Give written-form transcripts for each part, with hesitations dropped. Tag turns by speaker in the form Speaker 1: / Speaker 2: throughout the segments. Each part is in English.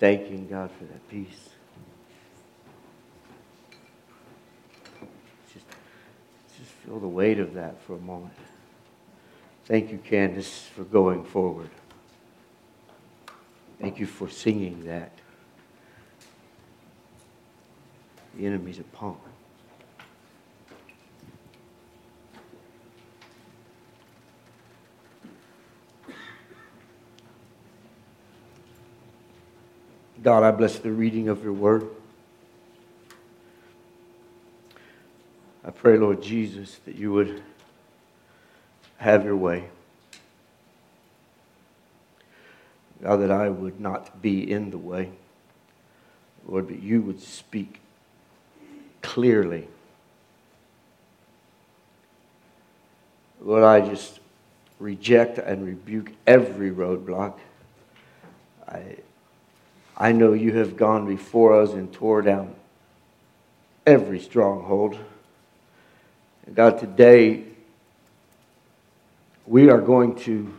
Speaker 1: thanking God for that peace. Just feel the weight of that for a moment. Thank you, Candace, for going forward. Thank you for singing that. The enemy's a punk. God, I bless the reading of your word. I pray, Lord Jesus, that you would have your way. God, that I would not be in the way. Lord, but you would speak clearly. Lord, I just reject and rebuke every roadblock. I know you have gone before us and tore down every stronghold. And God, today we are going to,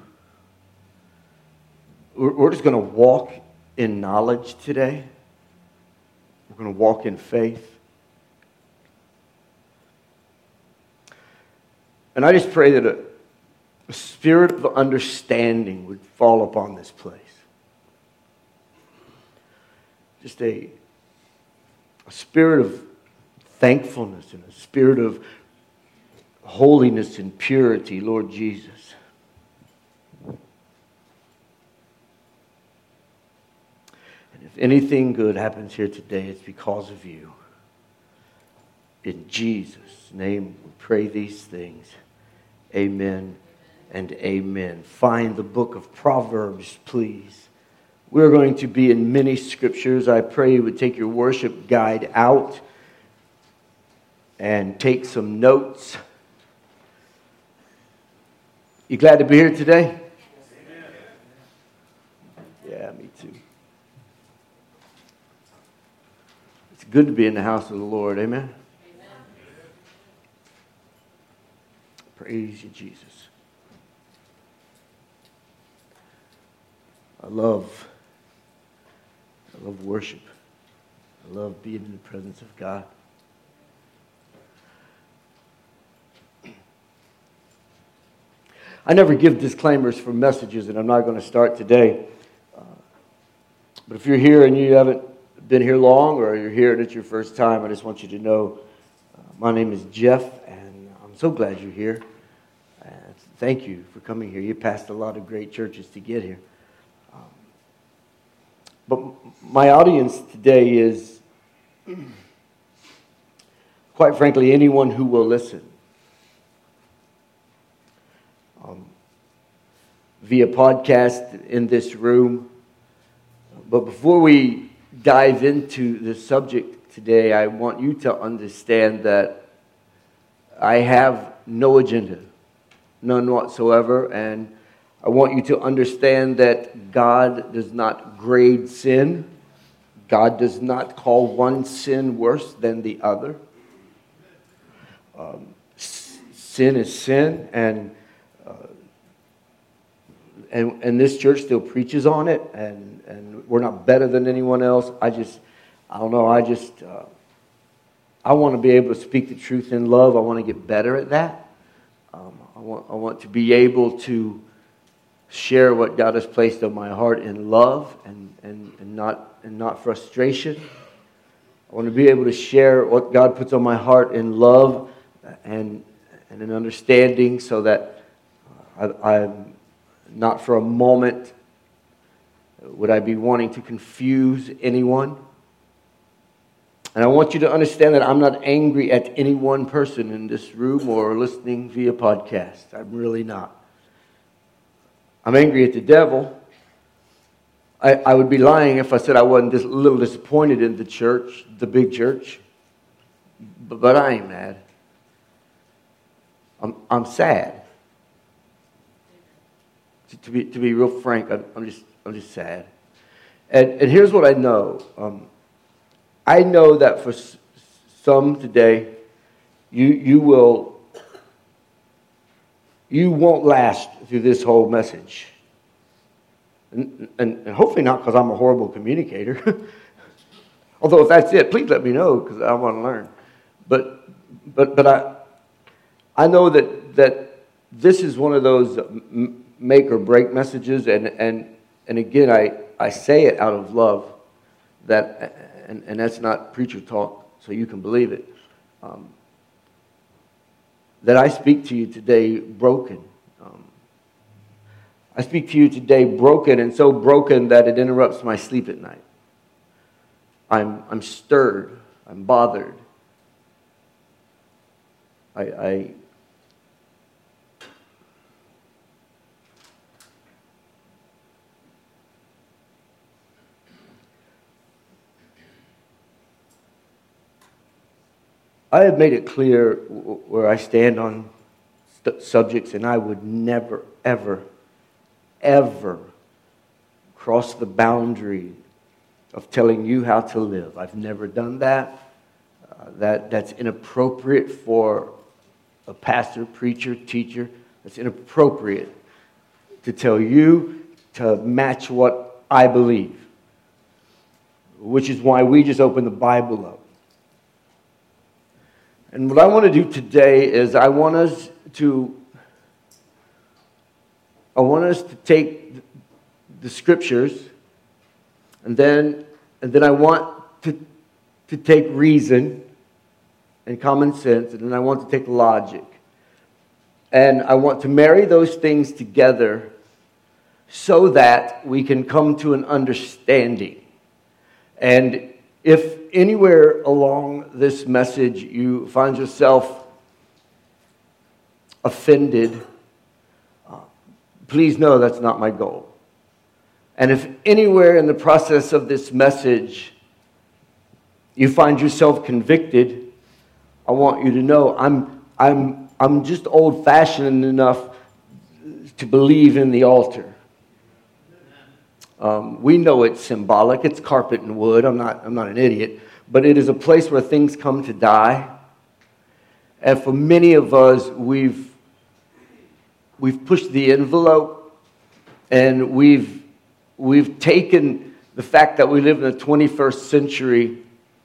Speaker 1: we're just going to walk in knowledge today. We're going to walk in faith. And I just pray that a spirit of understanding would fall upon this place. Just a spirit of thankfulness and a spirit of holiness and purity, Lord Jesus. And if anything good happens here today, it's because of you. In Jesus' name we pray these things. Amen and amen. Find the book of Proverbs, please. We're going to be in many scriptures. I pray you would take your worship guide out and take some notes. You glad to be here today? Yeah, me too. It's good to be in the house of the Lord. Amen? Praise you, Jesus. I love worship. I love being in the presence of God. I never give disclaimers for messages, and I'm not going to start today. But if you're here and you haven't been here long, or you're here and it's your first time, I just want you to know my name is Jeff, and I'm so glad you're here. Thank you for coming here. You passed a lot of great churches to get here. But my audience today is, quite frankly, anyone who will listen. Via podcast in this room. But before we dive into the subject today, I want you to understand that I have no agenda, none whatsoever, and I want you to understand that God does not grade sin. God does not call one sin worse than the other. Sin is sin, and this church still preaches on it, and we're not better than anyone else. I want to be able to speak the truth in love. I want to get better at that. I want to be able to share what God has placed on my heart in love and not frustration. I want to be able to share what God puts on my heart in love and in understanding, so that I'm not for a moment would I be wanting to confuse anyone. And I want you to understand that I'm not angry at any one person in this room or listening via podcast. I'm really not. I'm angry at the devil. I would be lying if I said I wasn't a little disappointed in the church, the big church. But I ain't mad. I'm sad. To be real frank, I'm just sad. And here's what I know. I know that for some today, you won't last through this whole message. And hopefully not because I'm a horrible communicator. Although if that's it, please let me know because I want to learn. But I know that this is one of those make or break messages, and again I say it out of love, and that's not preacher talk, so you can believe it. That I speak to you today broken. I speak to you today broken, and so broken that it interrupts my sleep at night. I'm stirred. I'm bothered. I have made it clear where I stand on subjects, and I would never, ever, ever cross the boundary of telling you how to live. I've never done that. That's inappropriate for a pastor, preacher, teacher. That's inappropriate to tell you to match what I believe, which is why we just open the Bible up. And what I want to do today is I want us to take the scriptures, and then I want to take reason and common sense, and then I want to take logic. And I want to marry those things together so that we can come to an understanding. And if anywhere along this message you find yourself offended, please know that's not my goal. And if anywhere in the process of this message you find yourself convicted, I want you to know I'm just old-fashioned enough to believe in the altar. We know it's symbolic. It's carpet and wood. I'm not an idiot. But it is a place where things come to die. And for many of us, we've pushed the envelope, and we've taken the fact that we live in the 21st century.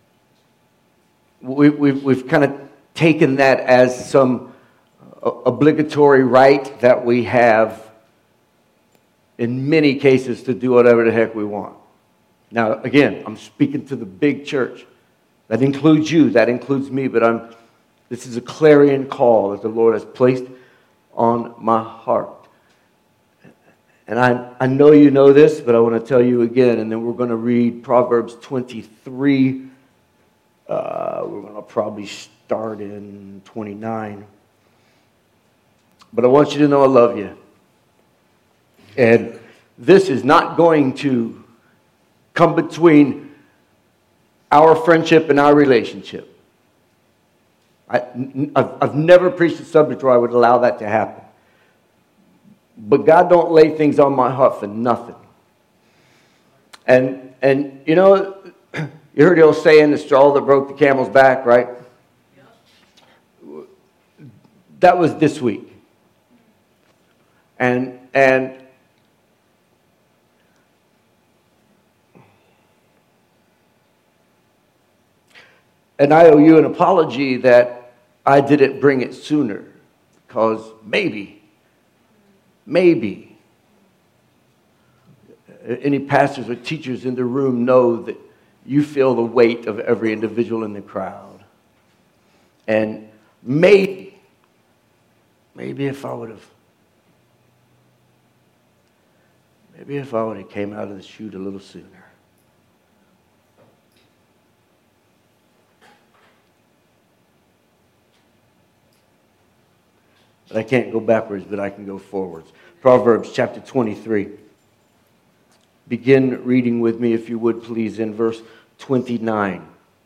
Speaker 1: We've kind of taken that as some obligatory right that we have in many cases to do whatever the heck we want. Now, again, I'm speaking to the big church. That includes you, that includes me, but this is a clarion call that the Lord has placed on my heart. And I know you know this, but I want to tell you again, and then we're going to read Proverbs 23. We're going to probably start in 29. But I want you to know I love you. And this is not going to come between our friendship and our relationship. I've never preached a subject where I would allow that to happen. But God don't lay things on my heart for nothing. And you know, you heard the old saying, the straw that broke the camel's back, right? That was this week. And I owe you an apology that I didn't bring it sooner, because maybe any pastors or teachers in the room know that you feel the weight of every individual in the crowd. And maybe if I would have came out of the chute a little sooner. But I can't go backwards, but I can go forwards. Proverbs chapter 23. Begin reading with me, if you would, please, in verse 29.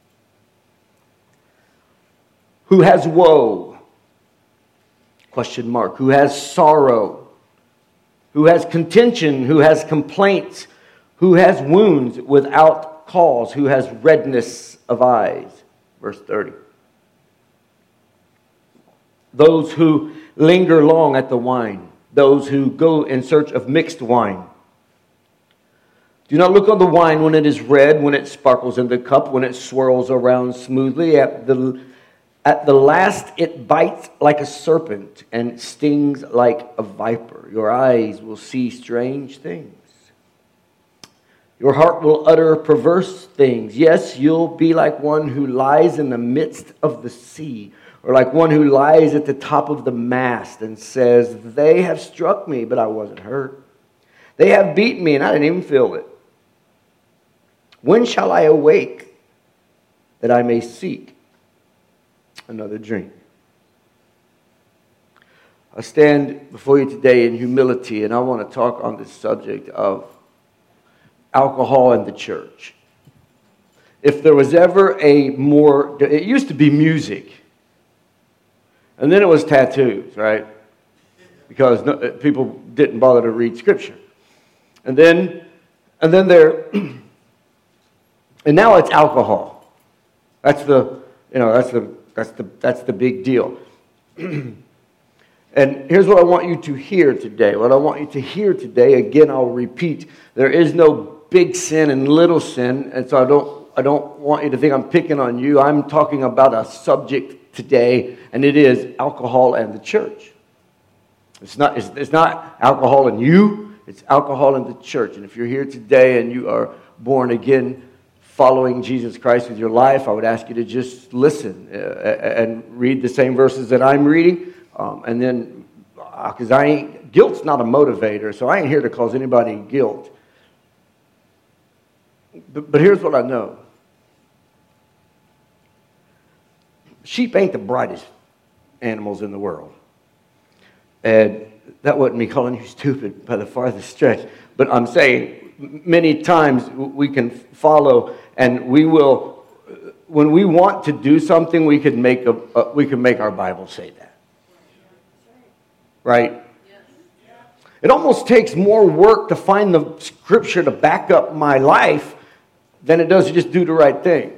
Speaker 1: Who has woe? Question mark. Who has sorrow? Who has contention? Who has complaints? Who has wounds without cause? Who has redness of eyes? Verse 30. Those who linger long at the wine. Those who go in search of mixed wine. Do not look on the wine when it is red, when it sparkles in the cup, when it swirls around smoothly. At the last it bites like a serpent and stings like a viper. Your eyes will see strange things. Your heart will utter perverse things. Yes, you'll be like one who lies in the midst of the sea, or like one who lies at the top of the mast and says, they have struck me, but I wasn't hurt. They have beaten me, and I didn't even feel it. When shall I awake that I may seek another drink? I stand before you today in humility, and I want to talk on this subject of alcohol and the church. If there was ever it used to be music, and then it was tattoos, right? Because people didn't bother to read Scripture, and then there, and now it's alcohol. That's the big deal. And here's what I want you to hear today. What I want you to hear today, again, I'll repeat, there is no big sin and little sin, and so I don't want you to think I'm picking on you. I'm talking about a subject today, and it is alcohol and the church. It's not alcohol and you, it's alcohol and the church. And if you're here today and you are born again, following Jesus Christ with your life, I would ask you to just listen and read the same verses that I'm reading, and then because guilt's not a motivator, so I ain't here to cause anybody guilt. But here's what I know. Sheep ain't the brightest animals in the world. And that wasn't me calling you stupid by the farthest stretch. But I'm saying many times we can follow, and we will, when we want to do something, we can make our Bible say that. Right? It almost takes more work to find the Scripture to back up my life than it does to just do the right thing.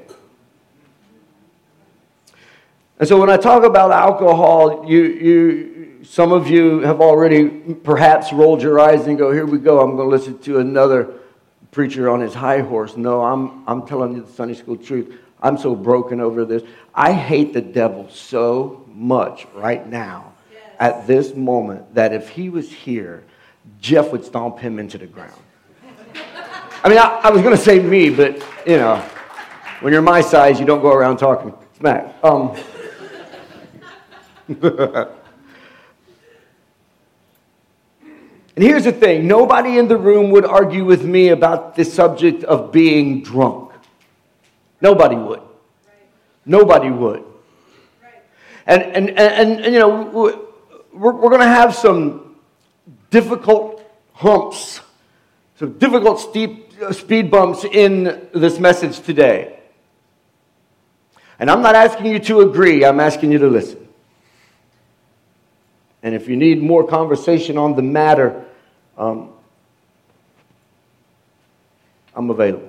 Speaker 1: And so when I talk about alcohol, some of you have already perhaps rolled your eyes and go, here we go, I'm going to listen to another preacher on his high horse. No, I'm telling you the Sunday school truth. I'm so broken over this. I hate the devil so much right now at this moment that if he was here, Jeff would stomp him into the ground. I mean, I was going to say me, but, when you're my size, you don't go around talking smack. And here's the thing. Nobody in the room would argue with me about the subject of being drunk. Nobody would. Nobody would. And we're going to have some difficult humps, some difficult steep speed bumps in this message today. And I'm not asking you to agree, I'm asking you to listen. And if you need more conversation on the matter, I'm available.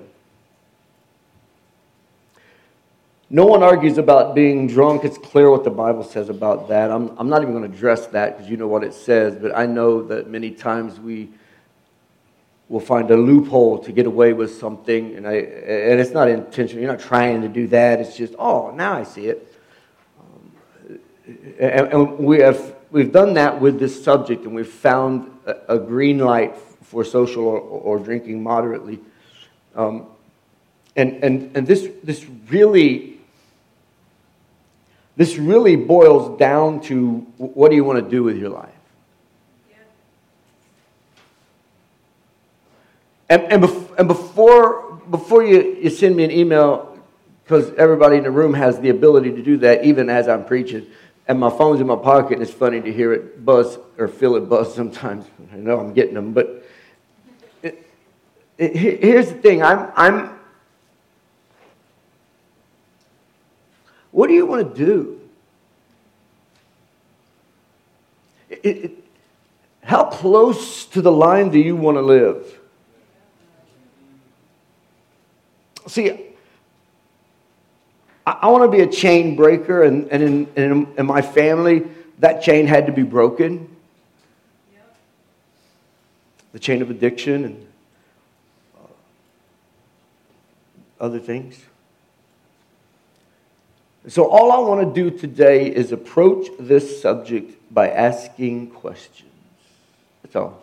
Speaker 1: No one argues about being drunk. It's clear what the Bible says about that. I'm not even going to address that because you know what it says, but I know that many times we will find a loophole to get away with something, and it's not intentional. You're not trying to do that. It's just, now I see it. And we've done that with this subject, and we've found a green light for social or drinking moderately. And this really boils down to, what do you want to do with your life? And before you send me an email, because everybody in the room has the ability to do that, even as I'm preaching, and my phone's in my pocket, and it's funny to hear it buzz or feel it buzz sometimes. I know I'm getting them, but here's the thing. What do you want to do? How close to the line do you want to live? See, I want to be a chain breaker, and in my family, that chain had to be broken. The chain of addiction. And other things. So all I want to do today is approach this subject by asking questions. That's all.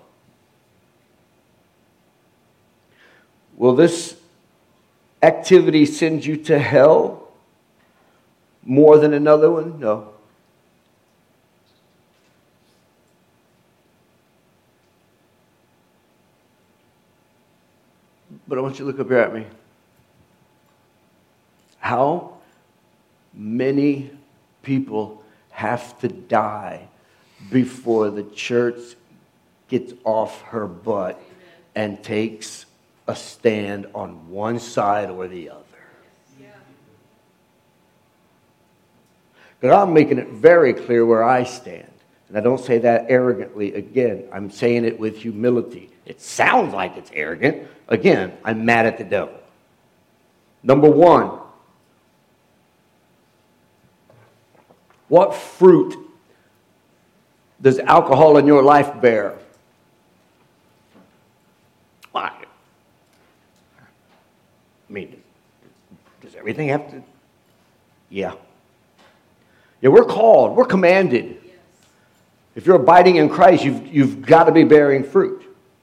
Speaker 1: Will this activity send you to hell more than another one? No. But I want you to look up here at me. How many people have to die before the church gets off her butt and takes a stand on one side or the other? Because I'm making it very clear where I stand. And I don't say that arrogantly. Again, I'm saying it with humility. It sounds like it's arrogant. Again, I'm mad at the devil. Number one, what fruit does alcohol in your life bear? Why? I mean, does everything have to? Yeah. Yeah, we're called. We're commanded. Yes. If you're abiding in Christ, you've got to be bearing fruit.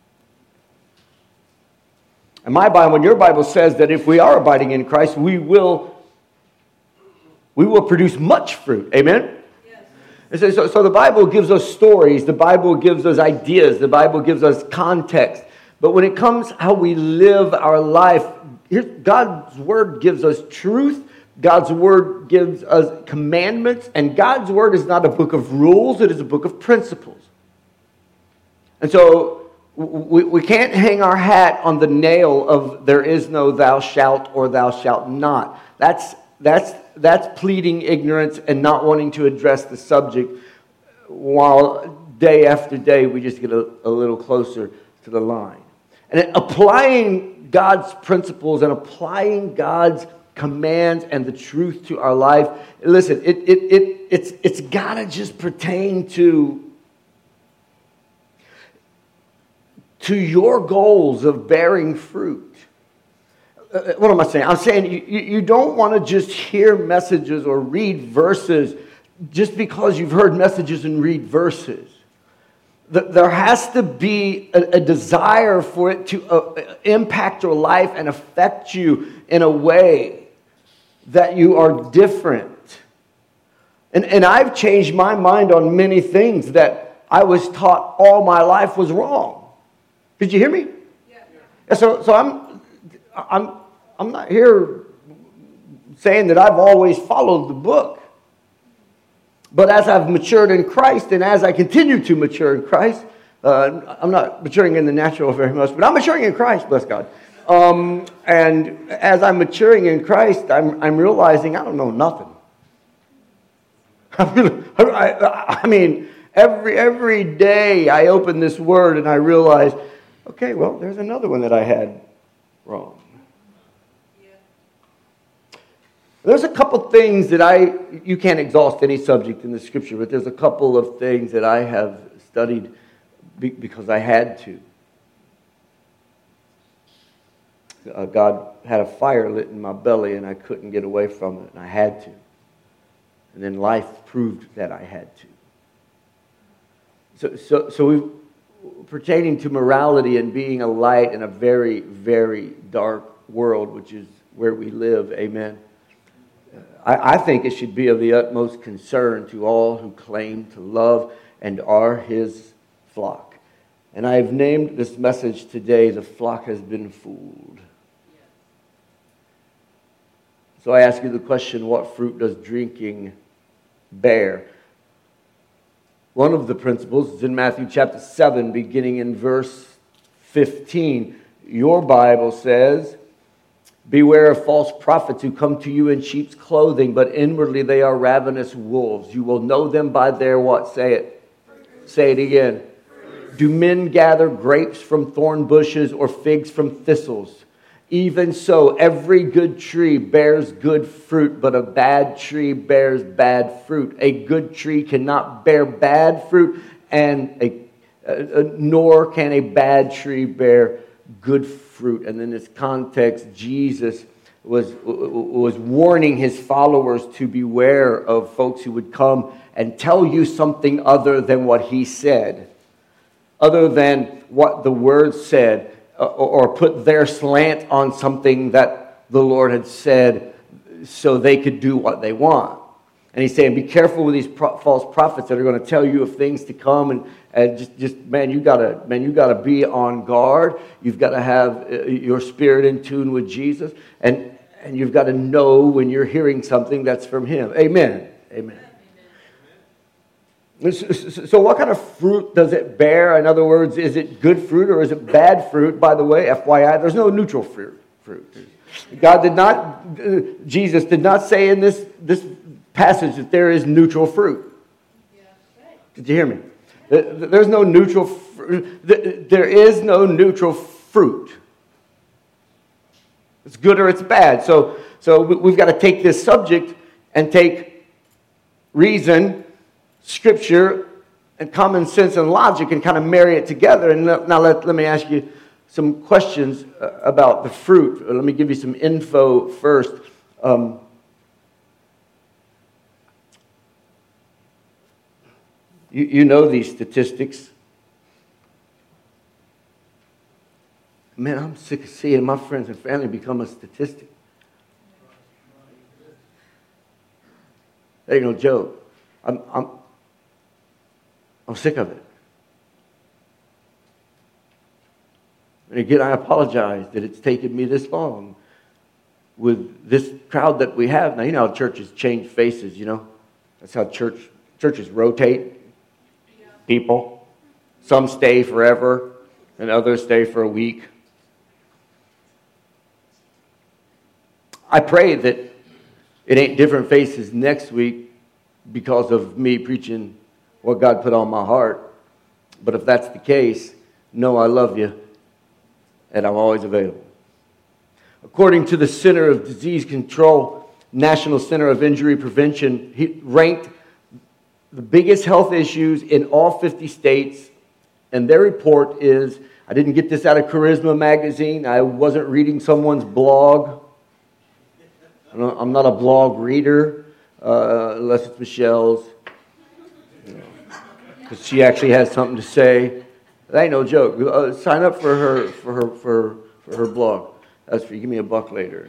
Speaker 1: And my Bible and your Bible says that if we are abiding in Christ, we will produce much fruit. Amen? Yes. So the Bible gives us stories. The Bible gives us ideas. The Bible gives us context. But when it comes how we live our life, God's Word gives us truth. God's Word gives us commandments. And God's Word is not a book of rules. It is a book of principles. And so we can't hang our hat on the nail of there is no thou shalt or thou shalt not. That's pleading ignorance and not wanting to address the subject, while day after day we just get a little closer to the line. And applying God's principles and applying God's commands and the truth to our life, listen, it's got to just pertain to your goals of bearing fruit. What am I saying? I'm saying you don't want to just hear messages or read verses just because you've heard messages and read verses. There has to be a desire for it to impact your life and affect you in a way that you are different. And I've changed my mind on many things that I was taught all my life was wrong. Did you hear me? Yeah. So I'm not here saying that I've always followed the book. But as I've matured in Christ and as I continue to mature in Christ, I'm not maturing in the natural very much, but I'm maturing in Christ, bless God. And as I'm maturing in Christ, I'm realizing I don't know nothing. I mean, every day I open this word and I realize, okay, well, there's another one that I had wrong. There's a couple things that you can't exhaust any subject in the scripture, but there's a couple of things that I have studied because I had to. God had a fire lit in my belly and I couldn't get away from it, and I had to. And then life proved that I had to. So we, pertaining to morality and being a light in a very, very dark world, which is where we live, amen. I think it should be of the utmost concern to all who claim to love and are His flock. And I have named this message today, "The Flock Has Been Fooled." So I ask you the question, what fruit does drinking bear? One of the principles is in Matthew chapter 7, beginning in verse 15. Your Bible says, "Beware of false prophets who come to you in sheep's clothing, but inwardly they are ravenous wolves. You will know them by their" what? Say it. Say it again. "Do men gather grapes from thorn bushes or figs from thistles? Even so, every good tree bears good fruit, but a bad tree bears bad fruit. A good tree cannot bear bad fruit, and nor can a bad tree bear good fruit." And in this context, Jesus was warning his followers to beware of folks who would come and tell you something other than what he said, other than what the Word said, or put their slant on something that the Lord had said so they could do what they want. And he's saying, be careful with these false prophets that are going to tell you of things to come, and just you gotta be on guard. You've got to have your spirit in tune with Jesus, and you've got to know when you're hearing something that's from Him. Amen. Amen. So what kind of fruit does it bear? In other words, is it good fruit or is it bad fruit? By the way, FYI, there's no neutral fruit. Jesus did not say in this passage that there is neutral fruit. Did you hear me? There's no neutral fruit. There is no neutral fruit. It's good or it's bad. So we've got to take this subject and take reason, Scripture, and common sense and logic and kind of marry it together. And now let me ask you some questions about the fruit. Let me give you some info first. You know these statistics. Man, I'm sick of seeing my friends and family become a statistic. That ain't no joke. I'm sick of it. And again, I apologize that it's taken me this long with this crowd that we have. Now, you know how churches change faces, you know? That's how churches rotate people. Some stay forever, and others stay for a week. I pray that it ain't different faces next week because of me preaching what God put on my heart. But if that's the case, know I love you, and I'm always available. According to the Center of Disease Control, National Center of Injury Prevention, he ranked the biggest health issues in all 50 states, and their report is, I didn't get this out of Charisma magazine, I wasn't reading someone's blog. I'm not a blog reader, unless it's Michelle's, because she actually has something to say. That ain't no joke. Sign up for her blog. That's for you. Give me $1 later.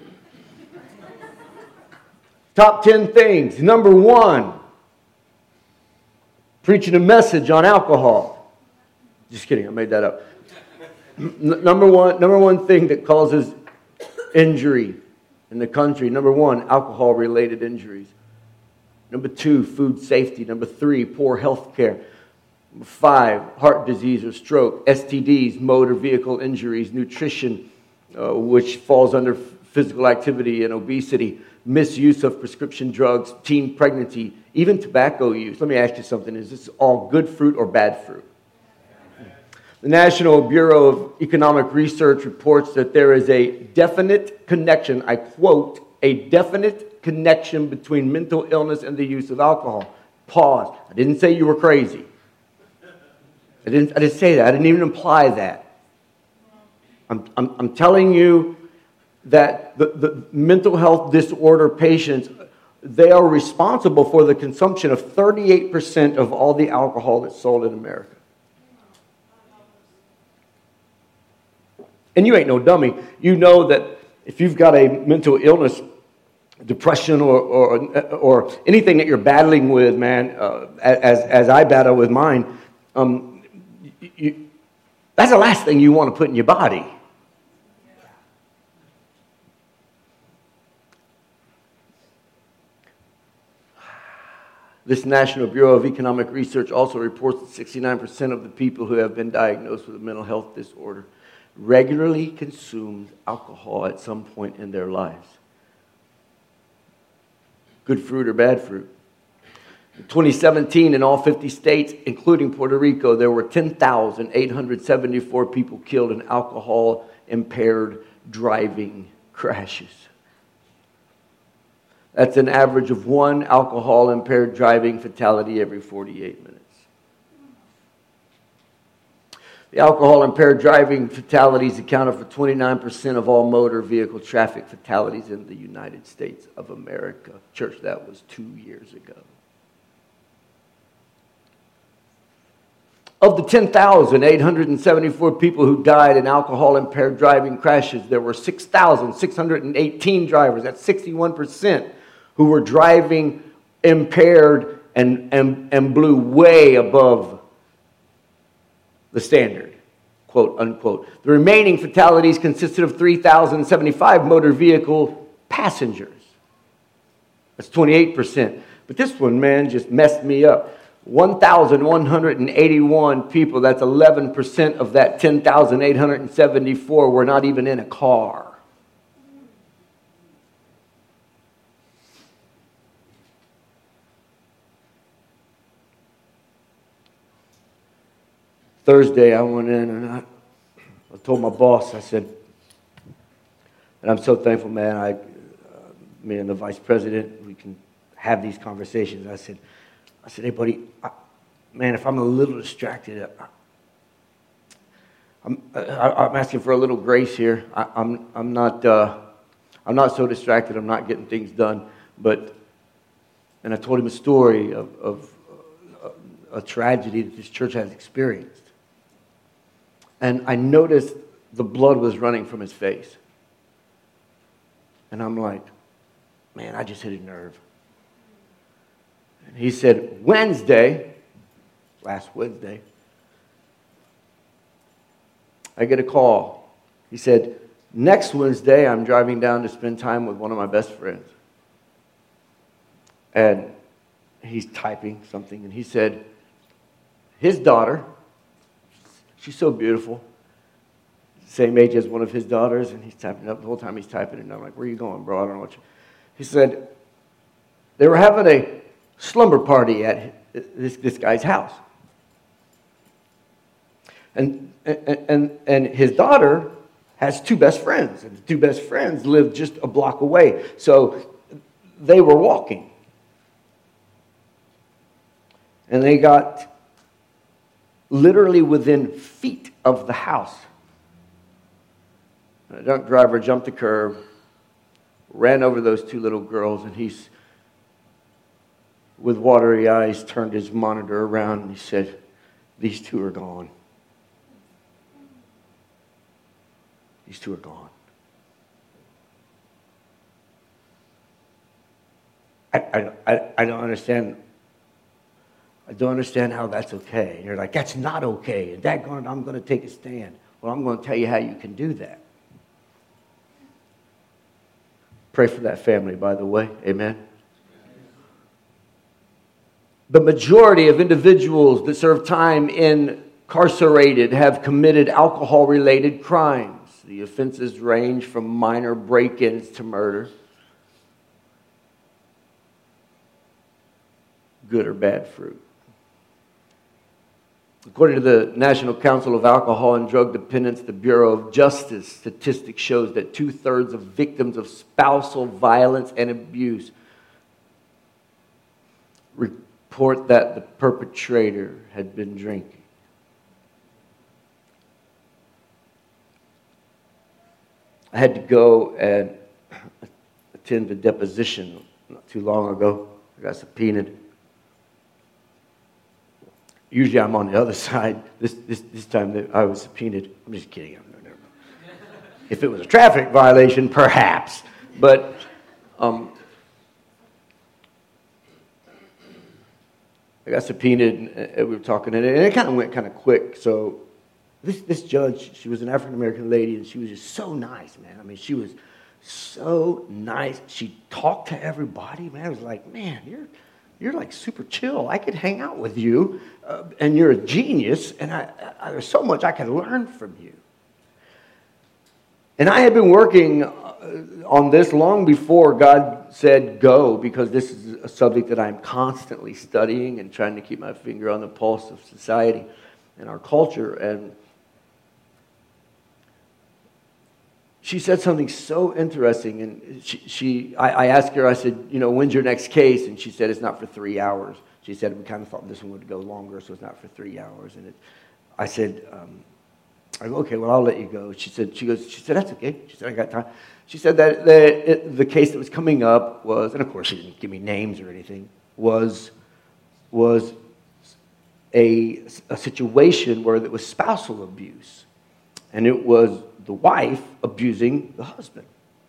Speaker 1: Top 10 things. Number 1, preaching a message on alcohol. Just kidding. I made that up. Number one thing that causes injury in the country. Number 1, alcohol-related injuries. Number 2, food safety. Number 3, poor health care. Number 5, heart disease or stroke. STDs, motor vehicle injuries. Nutrition, which falls under physical activity and obesity. Misuse of prescription drugs, teen pregnancy, even tobacco use. Let me ask you something. Is this all good fruit or bad fruit? The National Bureau of Economic Research reports that there is a definite connection, I quote, a definite connection between mental illness and the use of alcohol. Pause. I didn't say you were crazy. I didn't say that. I didn't even imply that. I'm telling you that the mental health disorder patients, they are responsible for the consumption of 38% of all the alcohol that's sold in America. And you ain't no dummy. You know that if you've got a mental illness, depression, or anything that you're battling with, man, as I battle with mine, that's the last thing you want to put in your body. This National Bureau of Economic Research also reports that 69% of the people who have been diagnosed with a mental health disorder regularly consumed alcohol at some point in their lives. Good fruit or bad fruit? In 2017, in all 50 states, including Puerto Rico, there were 10,874 people killed in alcohol-impaired driving crashes. That's an average of 1 alcohol-impaired driving fatality every 48 minutes. The alcohol impaired driving fatalities accounted for 29% of all motor vehicle traffic fatalities in the United States of America. Church, that was 2 years ago. Of the 10,874 people who died in alcohol-impaired driving crashes, there were 6,618 drivers, that's 61%, who were driving impaired and blew way above the standard, quote unquote. The remaining fatalities consisted of 3,075 motor vehicle passengers. That's 28%. But this one, man, just messed me up. 1,181 people, that's 11% of that 10,874 were not even in a car. Thursday, I went in and I told my boss, I said, and I'm so thankful, man, me and the vice president, we can have these conversations. I said, hey, buddy, man, if I'm a little distracted, I'm asking for a little grace here. I'm not so distracted. I'm not getting things done. And I told him a story of a tragedy that this church has experienced. And I noticed the blood was running from his face. And I'm like, man, I just hit a nerve. And he said, last Wednesday, I get a call. He said, next Wednesday, I'm driving down to spend time with one of my best friends. And he's typing something, and he said, his daughter, she's so beautiful, same age as one of his daughters, and he's typing up the whole time he's typing, and I'm like, where are you going, bro? I don't know what you... He said, they were having a slumber party at this guy's house. And his daughter has two best friends, and the two best friends live just a block away. So they were walking. And they got literally within feet of the house. A drunk driver jumped the curb, ran over those two little girls, and he's, with watery eyes, turned his monitor around and he said, these two are gone. These two are gone. I don't understand. I don't understand how that's okay. And you're like, that's not okay. And I'm going to take a stand. Well, I'm going to tell you how you can do that. Pray for that family, by the way. Amen. The majority of individuals that serve time incarcerated have committed alcohol-related crimes. The offenses range from minor break-ins to murder. Good or bad fruit. According to the National Council of Alcohol and Drug Dependence, the Bureau of Justice statistics shows that 2/3 of victims of spousal violence and abuse report that the perpetrator had been drinking. I had to go and attend a deposition not too long ago. I got subpoenaed. Usually I'm on the other side. This time I was subpoenaed. I'm just kidding. Never. If it was a traffic violation, perhaps. But I got subpoenaed, and we were talking, and it kind of went kind of quick. So this judge, she was an African-American lady, and she was just so nice, man. I mean, she was so nice. She talked to everybody, man. I was like, man, you're like super chill. I could hang out with you, and you're a genius, and there's so much I can learn from you. And I had been working on this long before God said go, because this is a subject that I'm constantly studying and trying to keep my finger on the pulse of society and our culture. And she said something so interesting, and I asked her, I said, when's your next case? And she said, it's not for 3 hours. She said, we kind of thought this one would go longer, so it's not for 3 hours. And I said, I go, okay, well, I'll let you go. She said, that's okay. She said, I got time. She said that the case that was coming up was, and of course she didn't give me names or anything, was a situation where there was spousal abuse. And it was the wife abusing the husband.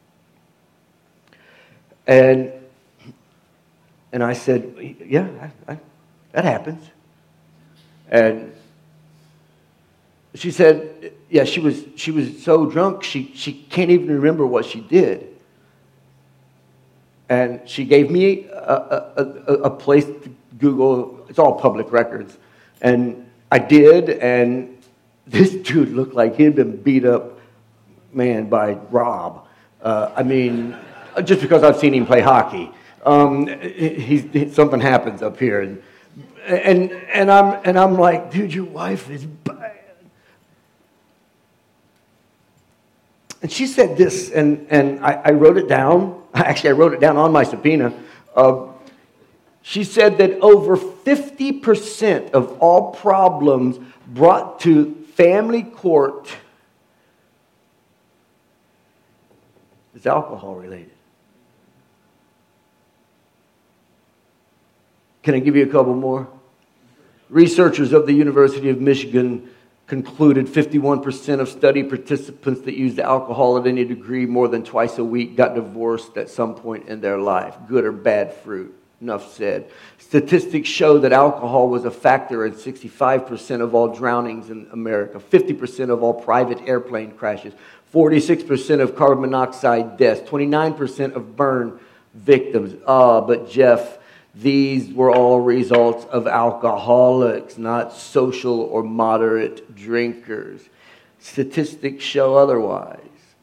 Speaker 1: And I said, yeah, that happens. And she said, yeah, she was so drunk she can't even remember what she did. And she gave me a place to Google. It's all public records. And I did, and this dude looked like he'd been beat up, man, by Rob. I mean, just because I've seen him play hockey. Something happens up here. And I'm like, dude, your wife is bad. And she said this, and I wrote it down. Actually, I wrote it down on my subpoena. She said that over 50% of all problems brought to family court is alcohol related. Can I give you a couple more? Researchers of the University of Michigan concluded 51% of study participants that used alcohol at any degree more than twice a week got divorced at some point in their life. Good or bad fruit. Enough said. Statistics show that alcohol was a factor in 65% of all drownings in America, 50% of all private airplane crashes, 46% of carbon monoxide deaths, 29% of burn victims. But Jeff, these were all results of alcoholics, not social or moderate drinkers. Statistics show otherwise.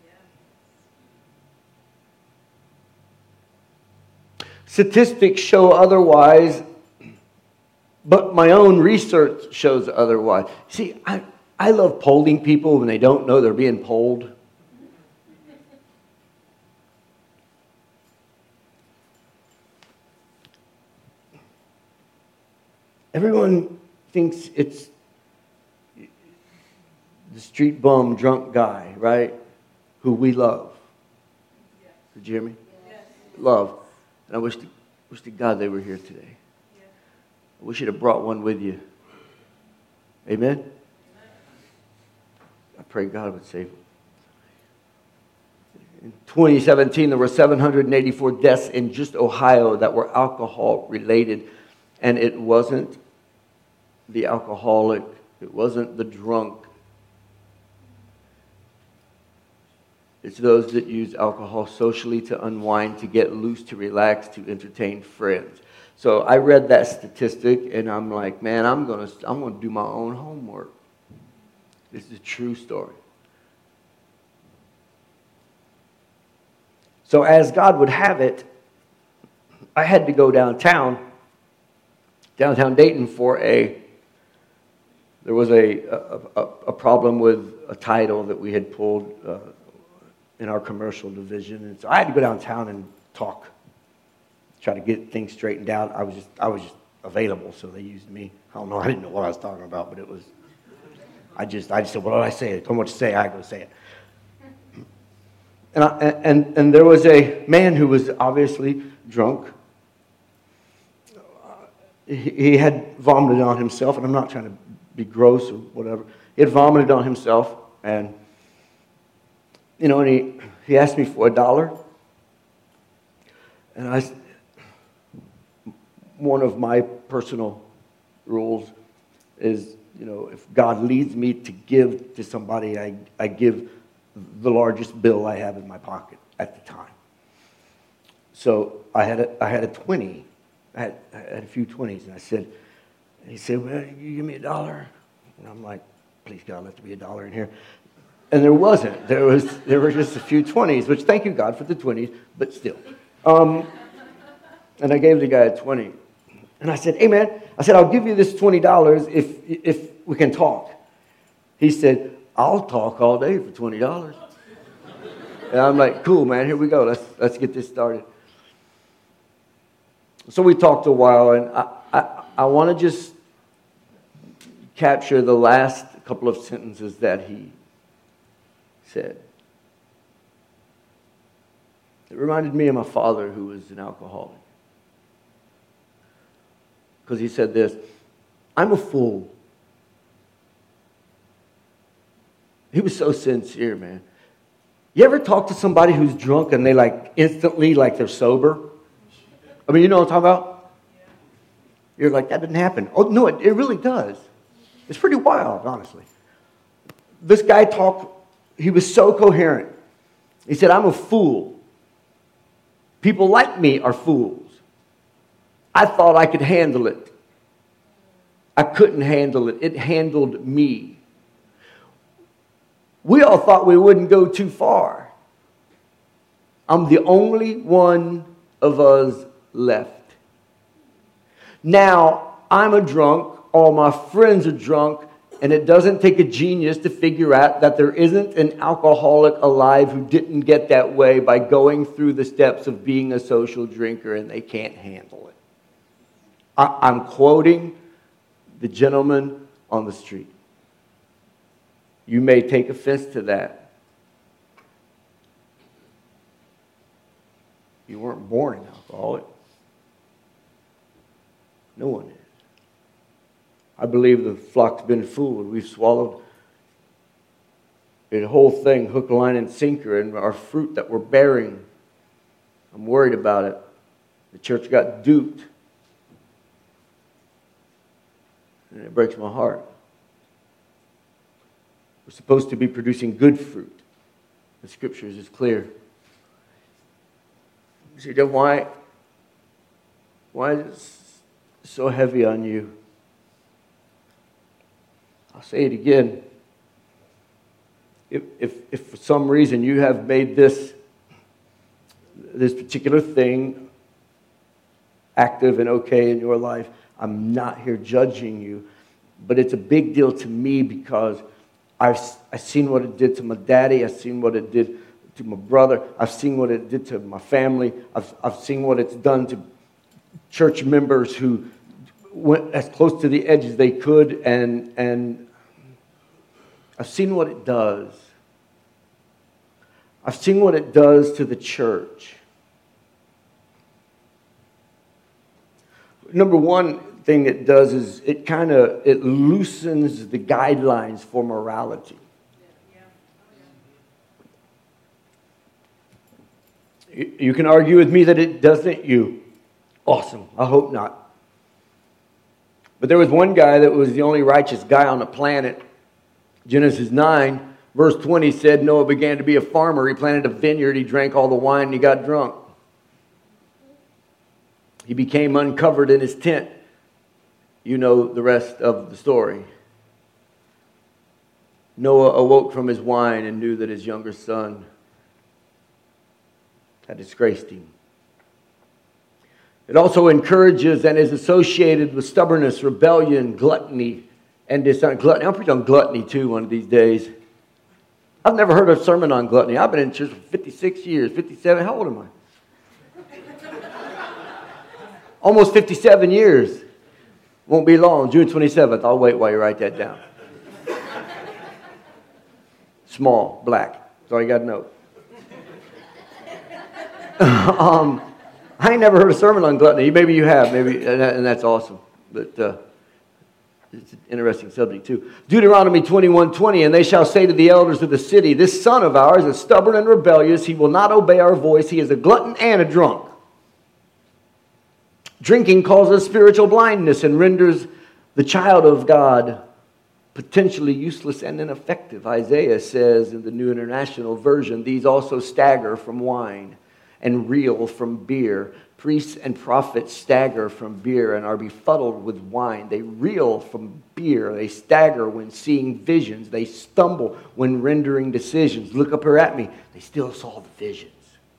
Speaker 1: Statistics show otherwise, but my own research shows otherwise. See, I love polling people when they don't know they're being polled. Everyone thinks it's the street bum, drunk guy, right? Who we love. Yes. Did you hear me? Yes. Love. And I wish to God they were here today. Yes. I wish you'd have brought one with you. Amen? Amen? I pray God would save them. In 2017, there were 784 deaths in just Ohio that were alcohol related. And it wasn't the alcoholic, it wasn't the drunk. It's those that use alcohol socially to unwind, to get loose, to relax, to entertain friends. So I read that statistic and I'm like, man, I'm gonna do my own homework. This is a true story. So as God would have it, I had to go downtown Dayton there was a problem with a title that we had pulled in our commercial division, and so I had to go downtown and talk, try to get things straightened out. I was just available, so they used me. I don't know, I didn't know what I was talking about, but it was. I just said, what did I say? Tell me what to say. I go say it. And there was a man who was obviously drunk. He had vomited on himself, and I'm not trying to be gross or whatever. He had vomited on himself, and and he asked me for $1. And one of my personal rules is, if God leads me to give to somebody, I give the largest bill I have in my pocket at the time. So I had a 20. I had a few 20s, and he said, well, you give me $1? And I'm like, please God, let there be $1 in here. And there wasn't. There were just a few 20s, which thank you God for the 20s, but still. And I gave the guy a 20. And I said, hey man, I'll give you this $20 if we can talk. He said, I'll talk all day for $20. And I'm like, cool man, here we go. Let's get this started. So we talked a while, and I want to just capture the last couple of sentences that said. It reminded me of my father, who was an alcoholic. Because he said this, I'm a fool. He was so sincere, man. You ever talk to somebody who's drunk and they instantly they're sober? I mean, you know what I'm talking about? You're like, that didn't happen. Oh, no, it really does. It's pretty wild, honestly. This guy he was so coherent. He said, I'm a fool. People like me are fools. I thought I could handle it. I couldn't handle it. It handled me. We all thought we wouldn't go too far. I'm the only one of us left. Now, I'm a drunk, all my friends are drunk, and it doesn't take a genius to figure out that there isn't an alcoholic alive who didn't get that way by going through the steps of being a social drinker, and they can't handle it. I'm quoting the gentleman on the street. You may take offense to that. You weren't born an alcoholic. No one is. I believe the flock's been fooled. We've swallowed the whole thing, hook, line, and sinker, and our fruit that we're bearing. I'm worried about it. The church got duped. And it breaks my heart. We're supposed to be producing good fruit. The scriptures is clear. You see, why is it so heavy on you? I'll say it again. If for some reason you have made this particular thing active and okay in your life, I'm not here judging you, but it's a big deal to me because I've seen what it did to my daddy. I've seen what it did to my brother. I've seen what it did to my family. I've seen what it's done to church members who went as close to the edge as they could, and I've seen what it does. I've seen what it does to the church. Number one thing it does is it loosens the guidelines for morality. You can argue with me that it doesn't. Awesome. I hope not. But there was one guy that was the only righteous guy on the planet. Genesis 9, verse 20 said Noah began to be a farmer. He planted a vineyard. He drank all the wine and he got drunk. He became uncovered in his tent. You know the rest of the story. Noah awoke from his wine and knew that his younger son had disgraced him. It also encourages and is associated with stubbornness, rebellion, gluttony, and dishonor. Gluttony. I'll preach on gluttony too one of these days. I've never heard a sermon on gluttony. I've been in church for 56 years, 57. How old am I? Almost 57 years. Won't be long. June 27th. I'll wait while you write that down. Small, black. That's all you got to know. I ain't never heard a sermon on gluttony. Maybe you have. Maybe, and that's awesome. But it's an interesting subject too. Deuteronomy 21:20, and they shall say to the elders of the city, this son of ours is stubborn and rebellious. He will not obey our voice. He is a glutton and a drunk. Drinking causes spiritual blindness and renders the child of God potentially useless and ineffective. Isaiah says in the New International Version, these also stagger from wine and reel from beer. Priests and prophets stagger from beer and are befuddled with wine. They reel from beer. They stagger when seeing visions. They stumble when rendering decisions. Look up here at me. They still saw the visions.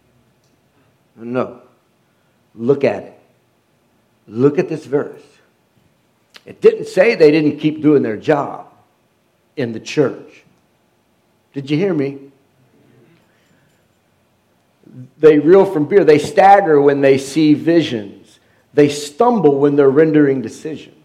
Speaker 1: No. Look at it. Look at this verse. It didn't say they didn't keep doing their job in the church. Did you hear me? They reel from beer. They stagger when they see visions. They stumble when they're rendering decisions.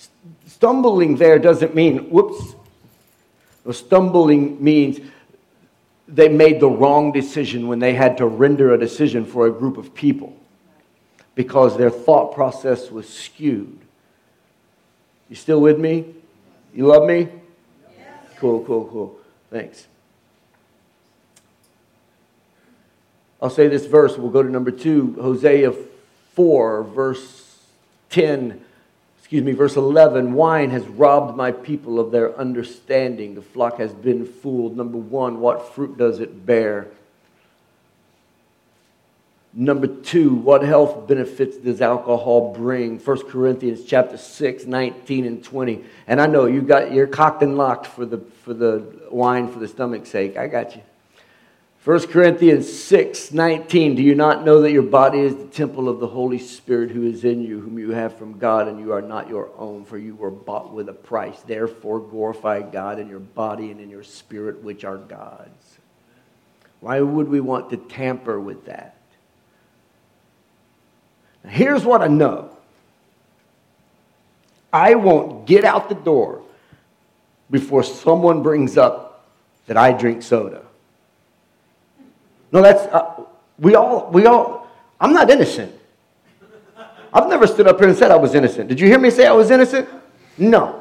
Speaker 1: Stumbling there doesn't mean, whoops. Stumbling means they made the wrong decision when they had to render a decision for a group of people because their thought process was skewed. You still with me? You love me? Yes. Cool. Thanks. I'll say this verse. We'll go to number 2, Hosea 4, verse 11. Wine has robbed my people of their understanding. The flock has been fooled. Number 1, what fruit does it bear? Number 2, what health benefits does alcohol bring? 1 Corinthians chapter 6, 19 and 20. And I know you're cocked and locked for the wine for the stomach's sake. I got you. 1 Corinthians 6, 19. Do you not know that your body is the temple of the Holy Spirit who is in you, whom you have from God, and you are not your own, for you were bought with a price. Therefore glorify God in your body and in your spirit, which are God's. Why would we want to tamper with that? Now, here's what I know. I won't get out the door before someone brings up that I drink soda. No, that's, we all, I'm not innocent. I've never stood up here and said I was innocent. Did you hear me say I was innocent? No.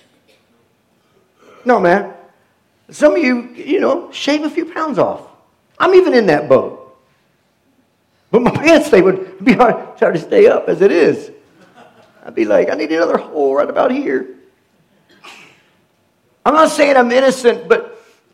Speaker 1: No, man. Some of you, shave a few pounds off. I'm even in that boat. But my pants, they would be hard to stay up as it is. I'd be like, I need another hole right about here. I'm not saying I'm innocent, but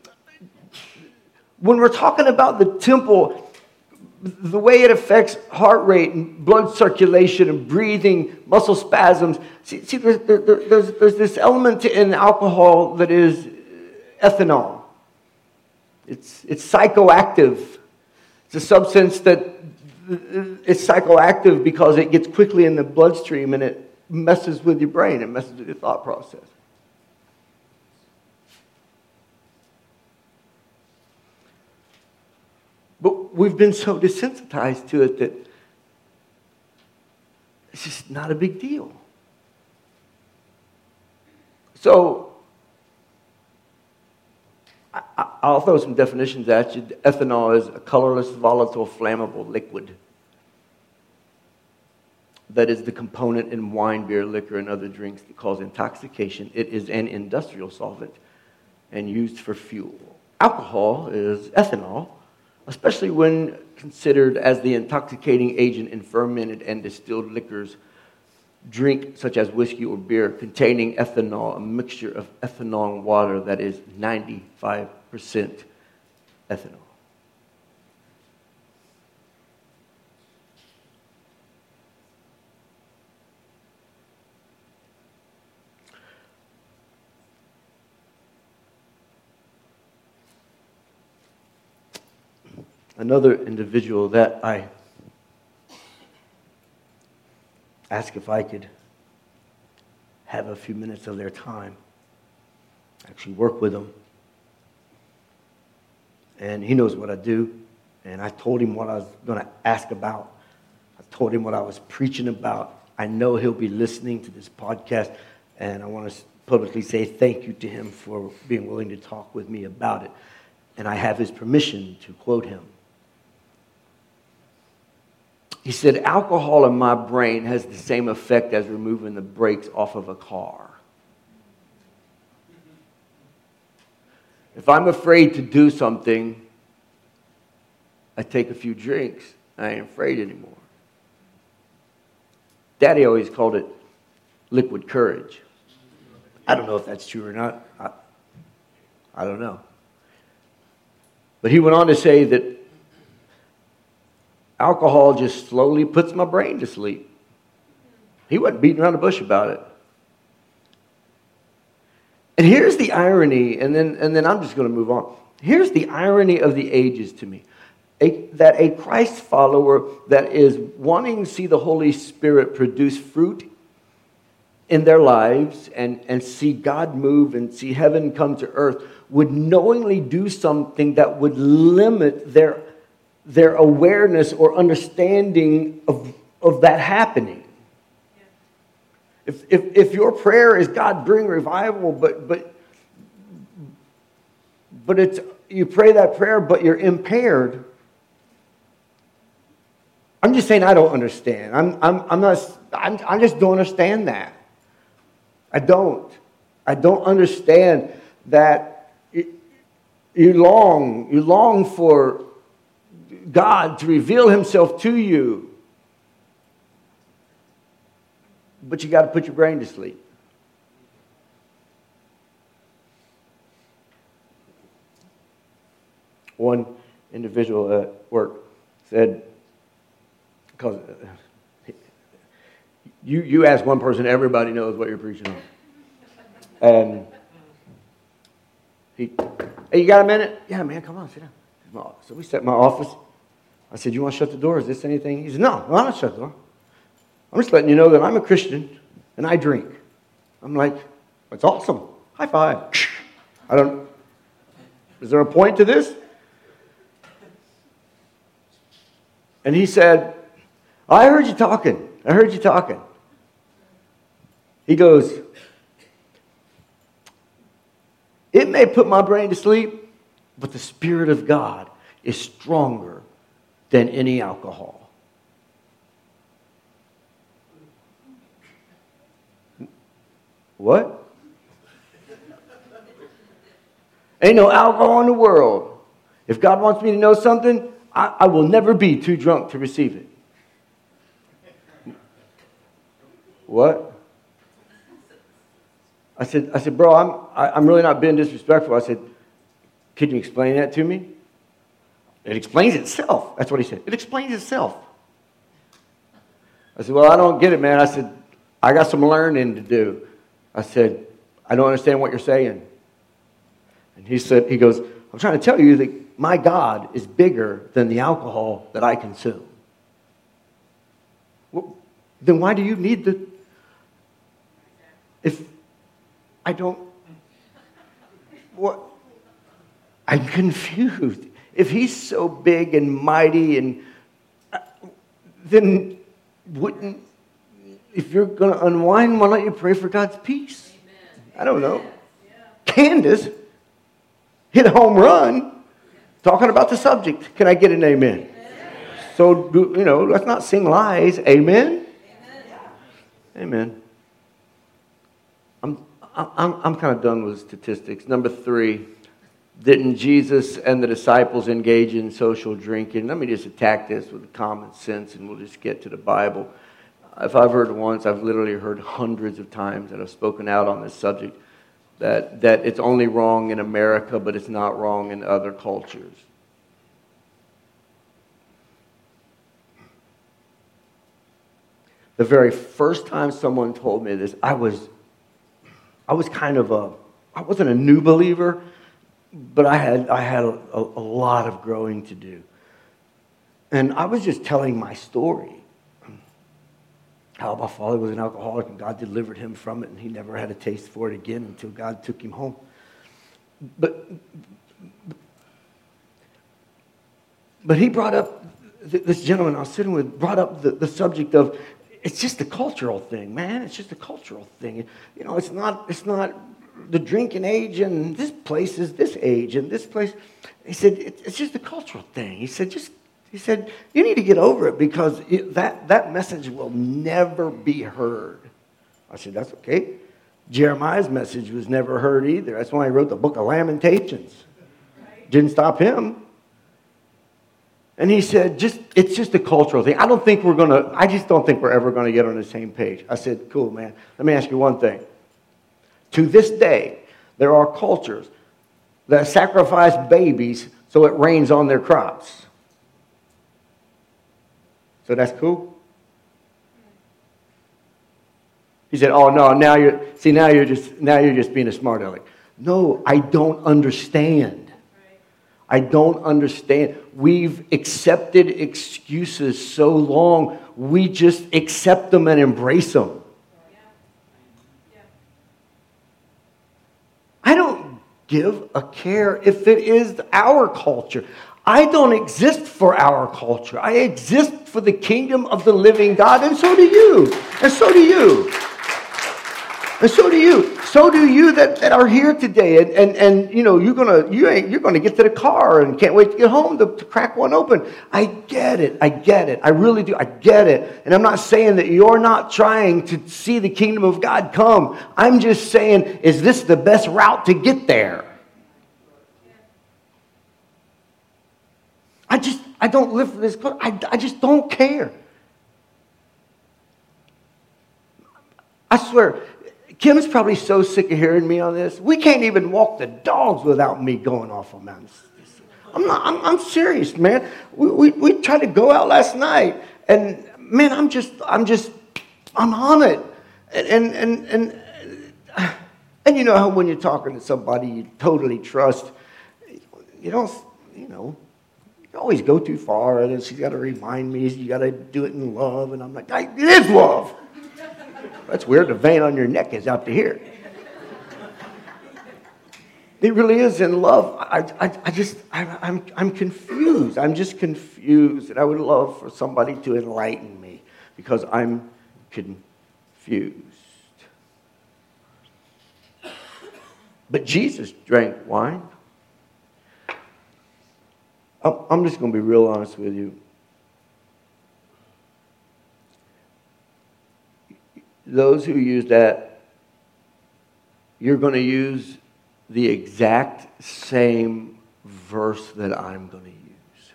Speaker 1: when we're talking about the temple, the way it affects heart rate and blood circulation and breathing, muscle spasms. See, there's this element in alcohol that is ethanol. It's psychoactive. It's a substance that it's psychoactive because it gets quickly in the bloodstream and it messes with your brain. It messes with your thought process. But we've been so desensitized to it that it's just not a big deal. So, I'll throw some definitions at you. Ethanol is a colorless, volatile, flammable liquid that is the component in wine, beer, liquor, and other drinks that cause intoxication. It is an industrial solvent and used for fuel. Alcohol is ethanol, especially when considered as the intoxicating agent in fermented and distilled liquors, drink such as whiskey or beer containing ethanol, a mixture of ethanol and water that is 95% ethanol. Another individual that I asked if I could have a few minutes of their time, actually work with them. And he knows what I do. And I told him what I was going to ask about. I told him what I was preaching about. I know he'll be listening to this podcast. And I want to publicly say thank you to him for being willing to talk with me about it. And I have his permission to quote him. He said, alcohol in my brain has the same effect as removing the brakes off of a car. If I'm afraid to do something, I take a few drinks. I ain't afraid anymore. Daddy always called it liquid courage. I don't know if that's true or not. I don't know. But he went on to say that alcohol just slowly puts my brain to sleep. He wasn't beating around the bush about it. And here's the irony, and then I'm just going to move on. Here's the irony of the ages to me. That a Christ follower that is wanting to see the Holy Spirit produce fruit in their lives and see God move and see heaven come to earth would knowingly do something that would limit their awareness or understanding of that happening. If your prayer is God bring revival, but you pray that prayer, but you're impaired. I'm just saying I don't understand. I just don't understand that. I don't understand that you long for God to reveal himself to you. But you got to put your brain to sleep. One individual at work said, because you ask one person, everybody knows what you're preaching on. And hey, you got a minute? Yeah, man, come on, sit down. So we sat in my office. I said, you want to shut the door? Is this anything? He said, no, I'm not shut the door. I'm just letting you know that I'm a Christian and I drink. I'm like, that's awesome. High five. Is there a point to this? And he said, I heard you talking. He goes, it may put my brain to sleep, but the Spirit of God is stronger than any alcohol. What? Ain't no alcohol in the world. If God wants me to know something, I will never be too drunk to receive it. What? I said, bro, I'm really not being disrespectful. I said, can you explain that to me? It explains itself. That's what he said. It explains itself. I said, well, I don't get it, man. I said, I got some learning to do. I said, I don't understand what you're saying. And he goes, I'm trying to tell you that my God is bigger than the alcohol that I consume. Well, then why do you need if I don't, what? I'm confused. If he's so big and mighty, and then wouldn't, if you're going to unwind, why don't you pray for God's peace? Amen. I don't know. Yeah. Candace hit a home run talking about the subject. Can I get an amen? Amen. So, let's not sing lies. Amen? Amen. I'm kind of done with statistics. Number 3, didn't Jesus and the disciples engage in social drinking? Let me just attack this with common sense, and we'll just get to the Bible. If I've heard once, I've literally heard hundreds of times that I've spoken out on this subject, that it's only wrong in America, but it's not wrong in other cultures. The very first time someone told me this, I was kind of I wasn't a new believer, but I had a lot of growing to do. And I was just telling my story. How my father was an alcoholic and God delivered him from it, and he never had a taste for it again until God took him home. But he brought up, this gentleman I was sitting with brought up the subject of, it's just a cultural thing, man. It's just a cultural thing. It's not the drinking age, and this place is this age, and this place. He said, it's just a cultural thing. He said, you need to get over it, because that message will never be heard. I said, that's okay. Jeremiah's message was never heard either. That's why he wrote the book of Lamentations. Didn't stop him. And he said, it's just a cultural thing. I just don't think we're ever going to get on the same page. I said, cool, man. Let me ask you one thing. To this day, there are cultures that sacrifice babies so it rains on their crops. So that's cool? He said, oh, no, now you're just being a smart aleck. No, I don't understand. I don't understand. We've accepted excuses so long, we just accept them and embrace them. I don't give a care if it is our culture. I don't exist for our culture. I exist for the kingdom of the living God, and so do you. And so do you. And so do you. So do you that are here today, and you know you're gonna get to the car and can't wait to get home to crack one open. I get it, I really do, I get it. And I'm not saying that you're not trying to see the kingdom of God come. I'm just saying, is this the best route to get there? I don't live for this. I just don't care. I swear, Kim's probably so sick of hearing me on this. We can't even walk the dogs without me going off on Mount. I'm serious, man. We tried to go out last night, and man, I'm on it. And you know how when you're talking to somebody you totally trust, you don't, you always go too far. And she's got to remind me, you got to do it in love. And I'm like, it is love. That's weird. The vein on your neck is out to here. It really is in love. I'm confused. I'm just confused. And I would love for somebody to enlighten me because I'm confused. But Jesus drank wine. I'm just going to be real honest with you. Those who use that, you're going to use the exact same verse that I'm going to use.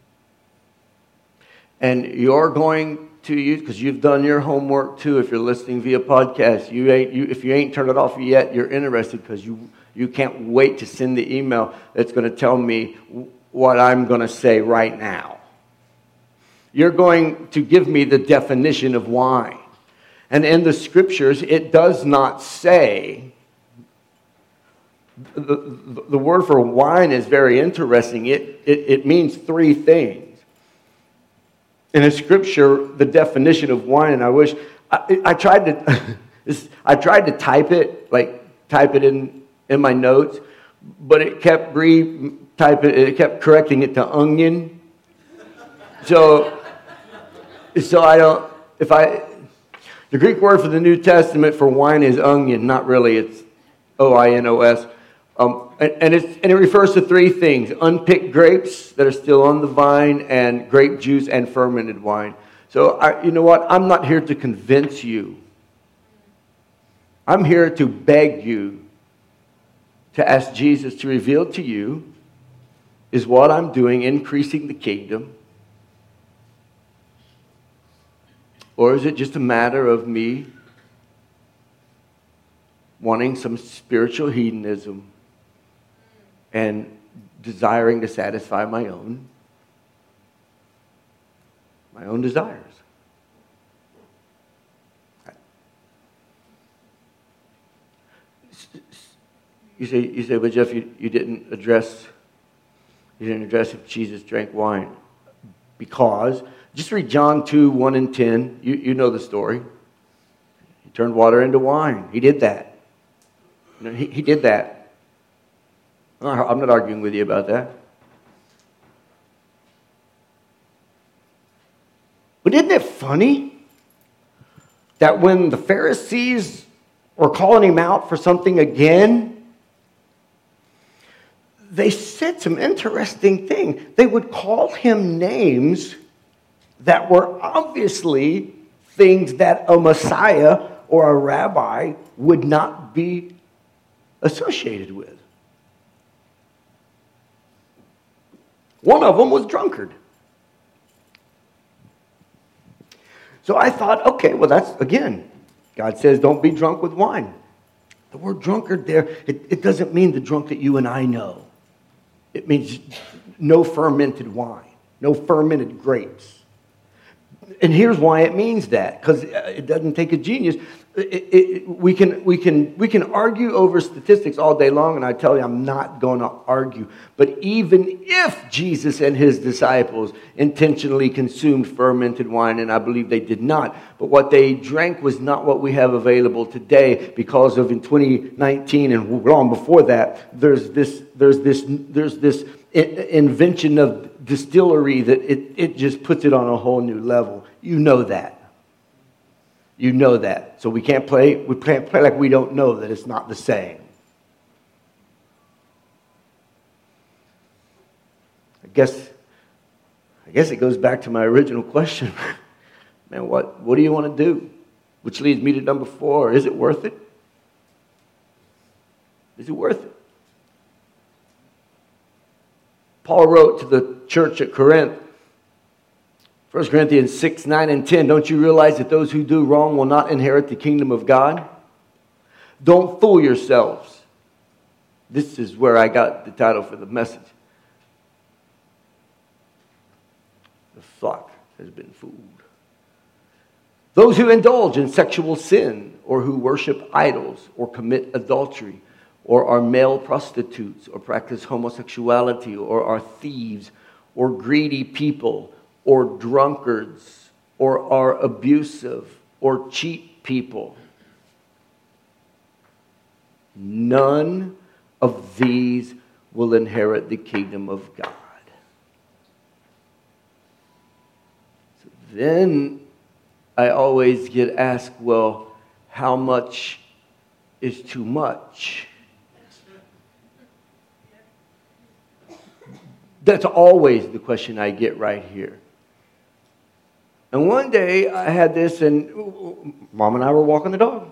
Speaker 1: And you're going to use, because you've done your homework too, if you're listening via podcast, if you ain't turned it off yet, you're interested because you can't wait to send the email that's going to tell me what I'm going to say right now. You're going to give me the definition of wine. And in the scriptures, it does not say, the word for wine is very interesting. It means three things. In the scripture, the definition of wine, and I wish, I tried to type it in my notes, but it kept it kept correcting it to onion. So I don't, the Greek word for the New Testament for wine is onion, not really, it's O-I-N-O-S. And it refers to three things: unpicked grapes that are still on the vine, and grape juice, and fermented wine. So you know what? I'm not here to convince you. I'm here to beg you to ask Jesus to reveal to you, is what I'm doing increasing the kingdom? Or is it just a matter of me wanting some spiritual hedonism and desiring to satisfy my own desires? You say, but Jeff, you didn't address if Jesus drank wine. Because, just read John 2, 1 and 10. You know the story. He turned water into wine. He did that. He did that. I'm not arguing with you about that. But isn't it funny that when the Pharisees were calling him out for something again, they said some interesting things. They would call him names that were obviously things that a Messiah or a rabbi would not be associated with. One of them was drunkard. So I thought, okay, well that's, again, God says don't be drunk with wine. The word drunkard there, it doesn't mean the drunk that you and I know. It means no fermented wine, no fermented grapes. And here's why it means that, because it doesn't take a genius. We can argue over statistics all day long, and I tell you, I'm not going to argue. But even if Jesus and his disciples intentionally consumed fermented wine, and I believe they did not, but what they drank was not what we have available today, because of in 2019 and long before that, there's this invention of distillery that it just puts it on a whole new level. You know that. You know that. So we can't play like we don't know that it's not the same. I guess it goes back to my original question. Man, what do you want to do? Which leads me to number 4. Is it worth it? Is it worth it? Paul wrote to the church at Corinth, 1 Corinthians 6, 9, and 10. Don't you realize that those who do wrong will not inherit the kingdom of God? Don't fool yourselves. This is where I got the title for the message. The flock has been fooled. Those who indulge in sexual sin, or who worship idols, or commit adultery, or are male prostitutes, or practice homosexuality, or are thieves, or greedy people, or drunkards, or are abusive, or cheat people. None of these will inherit the kingdom of God. So then I always get asked, well, how much is too much? That's always the question I get right here. And one day I had this, and Mom and I were walking the dog.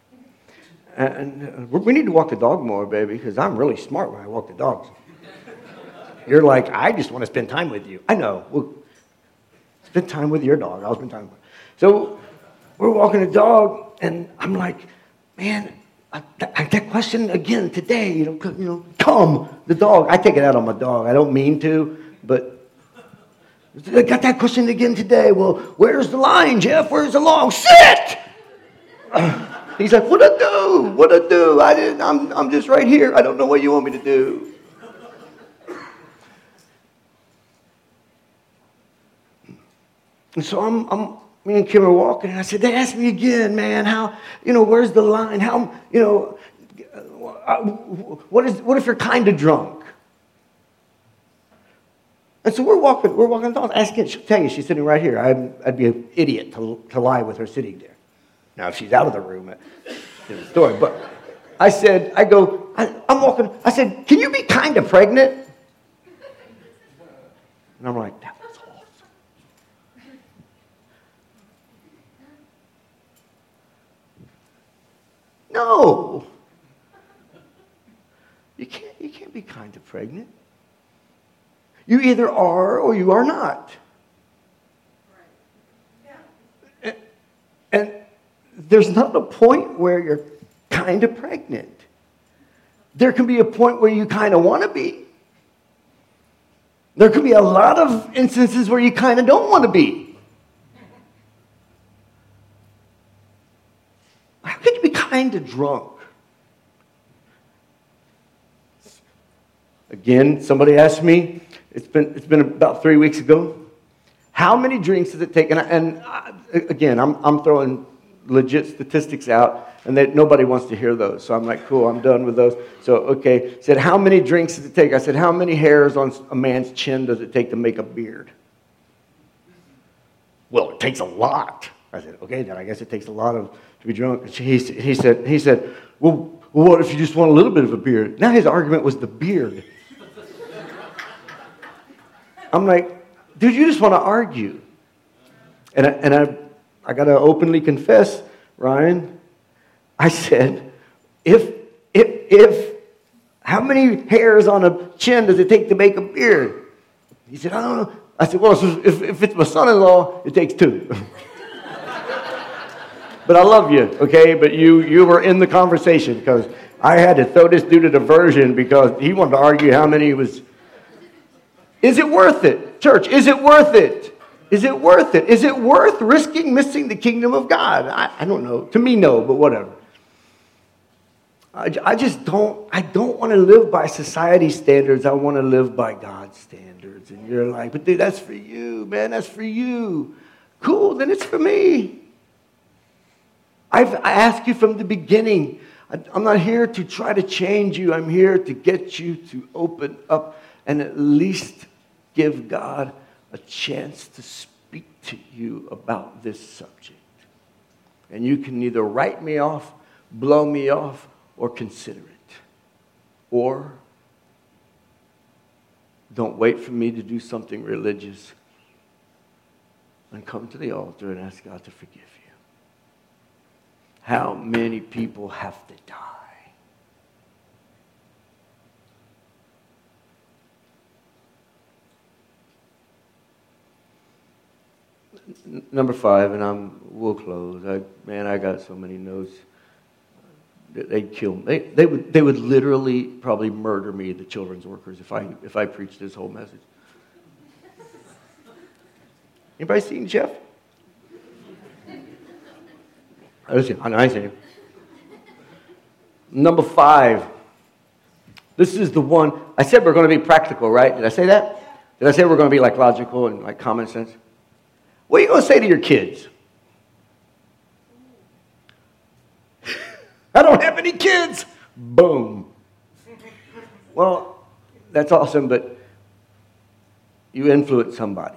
Speaker 1: And we need to walk the dog more, baby, because I'm really smart when I walk the dogs. You're like, I just want to spend time with you. I know. Well, spend time with your dog. I'll spend time with you. So we're walking the dog, and I'm like, man, that question again today, come, the dog. I take it out on my dog. I don't mean to, but I got that question again today. Well, where's the line, Jeff? Where's the law? Sit! He's like, what'd I do? What'd I do? I'm just right here. I don't know what you want me to do. And so me and Kim are walking, and I said, they asked me again, man, how, where's the line? How, what if you're kind of drunk? And so we're walking the dog, asking, she'll tell you, she's sitting right here. I'd be an idiot to lie with her sitting there. Now, if she's out of the room, it's a story. But I'm walking, I said, can you be kind of pregnant? And I'm like, that was awesome. No. You can't be kind of pregnant. You either are or you are not. Right. And there's not a point where you're kind of pregnant. There can be a point where you kind of want to be. There could be a lot of instances where you kind of don't want to be. How could you be kind of drunk? Again, somebody asked me, it's been about 3 weeks ago, how many drinks does it take? Again, I'm throwing legit statistics out, and nobody wants to hear those. So I'm like, cool, I'm done with those. So, okay, said, how many drinks does it take? I said, how many hairs on a man's chin does it take to make a beard? Well, it takes a lot. I said, okay, then I guess it takes a lot to be drunk. And he said, well, what if you just want a little bit of a beard? Now his argument was the beard. I'm like, dude, you just want to argue. And I got to openly confess, Ryan, I said, if how many hairs on a chin does it take to make a beard? He said, I don't know. I said, well, if it's my son-in-law, it takes 2. But I love you, okay? But you were in the conversation because I had to throw this dude a diversion because he wanted to argue how many was. Is it worth it? Church, is it worth it? Is it worth it? Is it worth risking missing the kingdom of God? I don't know. To me, no, but whatever. I don't want to live by society standards. I want to live by God's standards. And you're like, but dude, that's for you, man. That's for you. Cool, then it's for me. I asked you from the beginning. I'm not here to try to change you. I'm here to get you to open up and at least give God a chance to speak to you about this subject. And you can either write me off, blow me off, or consider it. Or don't wait for me to do something religious and come to the altar and ask God to forgive you. How many people have to die? Number 5, and we'll close. I got so many notes. They'd kill me. They would literally probably murder me, the children's workers, if I preached this whole message. Anybody seen Jeff? I ain't seen him. Number 5. This is the one. I said we're going to be practical, right? Did I say that? Did I say we're going to be like logical and like common sense? What are you going to say to your kids? I don't have any kids. Boom. Well, that's awesome, but you influence somebody.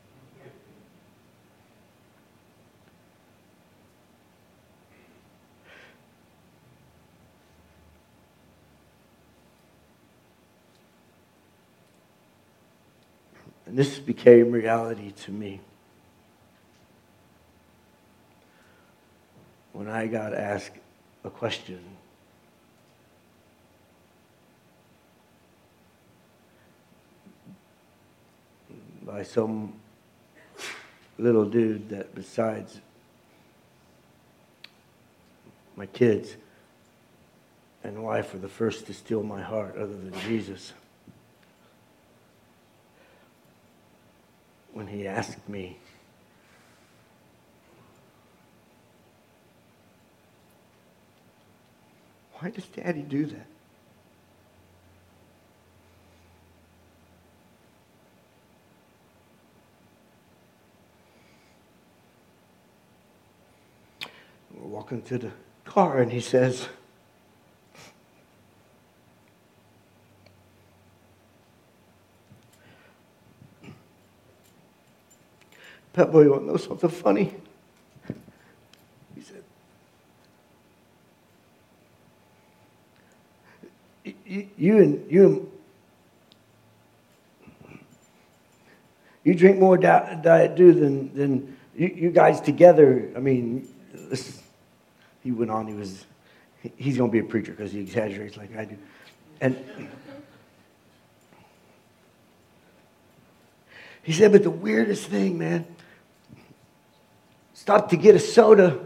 Speaker 1: And this became reality to me when I got asked a question. By some little dude that, besides my kids and wife, were the first to steal my heart other than Jesus. When he asked me, why does Daddy do that? We're walking to the car and he says, Pep Boy, you want to know something funny? He said, you drink more Diet Dew than you guys together. I mean, he went on. He's going to be a preacher because he exaggerates like I do. And he said, but the weirdest thing, man, stopped to get a soda,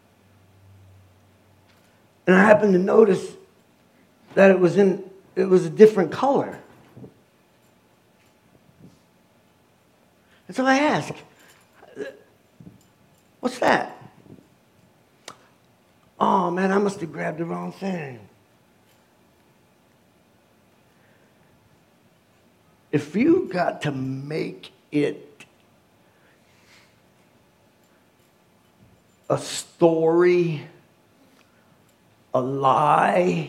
Speaker 1: and I happened to notice that it was a different color. And so I asked, what's that? Oh, man, I must have grabbed the wrong thing. If you got to make it a story, a lie,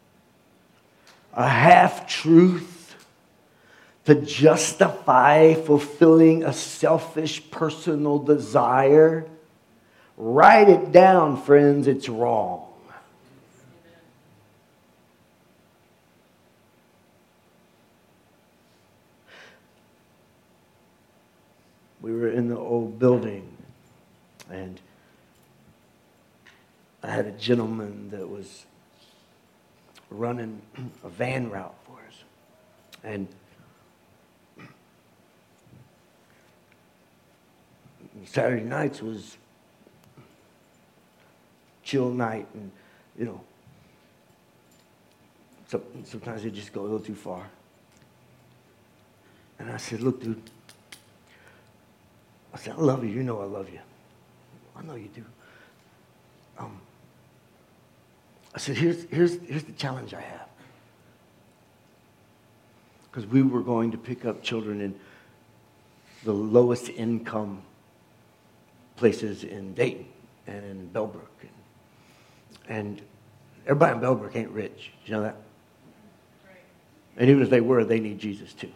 Speaker 1: a half-truth to justify fulfilling a selfish personal desire, write it down, friends, it's wrong. We were in the old building, and I had a gentleman that was running a van route for us. And Saturday nights was chill night, and, you know, sometimes they just go a little too far. And I said, look, dude, I said, I love you. You know I love you. I know you do. I said, here's the challenge I have. Because we were going to pick up children in the lowest income places in Dayton and in Bellbrook. And everybody in Bellbrook ain't rich. You know that? Right. And even if they were, they need Jesus too.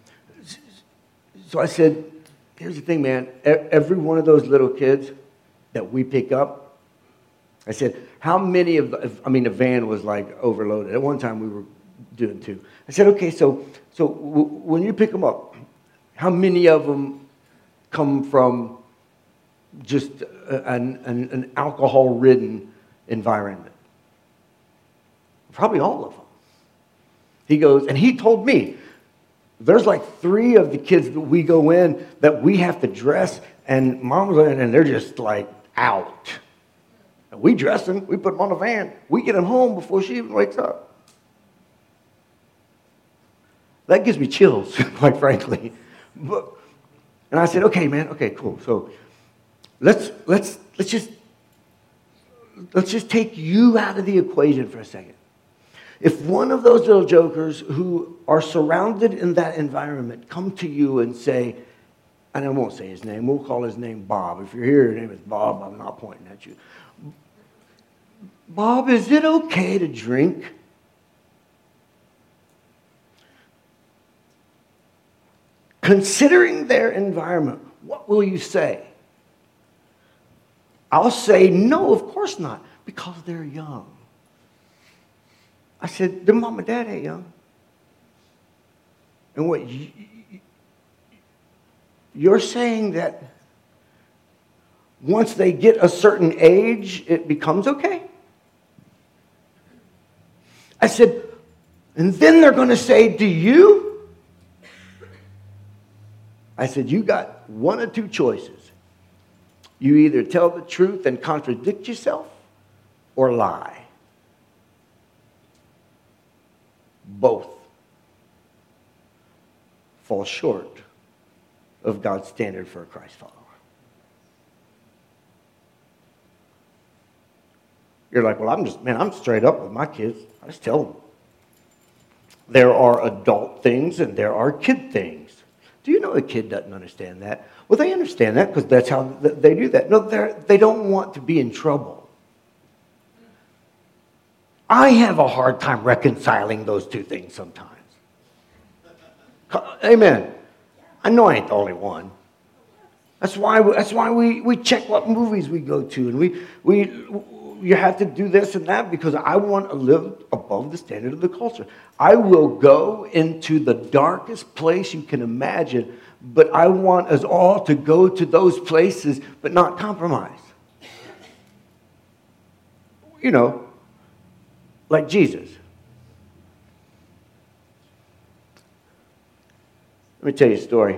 Speaker 1: So I said, here's the thing, man. Every one of those little kids that we pick up. I said, how many of the van was like overloaded. At one time we were doing 2. I said, okay, so when you pick them up, how many of them come from just an alcohol-ridden environment? Probably all of them. He goes, and he told me, there's like 3 of the kids that we go in that we have to dress, and mom's in, and they're just like out. And we dress them, we put them on the van, we get them home before she even wakes up. That gives me chills, quite frankly. And I said, okay, man, okay, cool. So let's just take you out of the equation for a second. If one of those little jokers who are surrounded in that environment come to you and say, and I won't say his name, we'll call his name Bob. If you're here, your name is Bob, I'm not pointing at you. Bob, is it okay to drink? Considering their environment, what will you say? I'll say, no, of course not, because they're young. I said, their mom and dad ain't young. And what, you're saying that once they get a certain age, it becomes okay? I said, and then they're going to say, do you? I said, you got 1 or 2 choices. You either tell the truth and contradict yourself or lie. Both fall short of God's standard for a Christ follower. You're like, well, I'm straight up with my kids. I just tell them. There are adult things and there are kid things. Do you know a kid doesn't understand that? Well, they understand that because that's how they do that. No, they don't want to be in trouble. I have a hard time reconciling those 2 things sometimes. Amen. I know I ain't the only one. That's why we check what movies we go to, and you have to do this and that because I want to live above the standard of the culture. I will go into the darkest place you can imagine, but I want us all to go to those places but not compromise. You know, like Jesus. Let me tell you a story.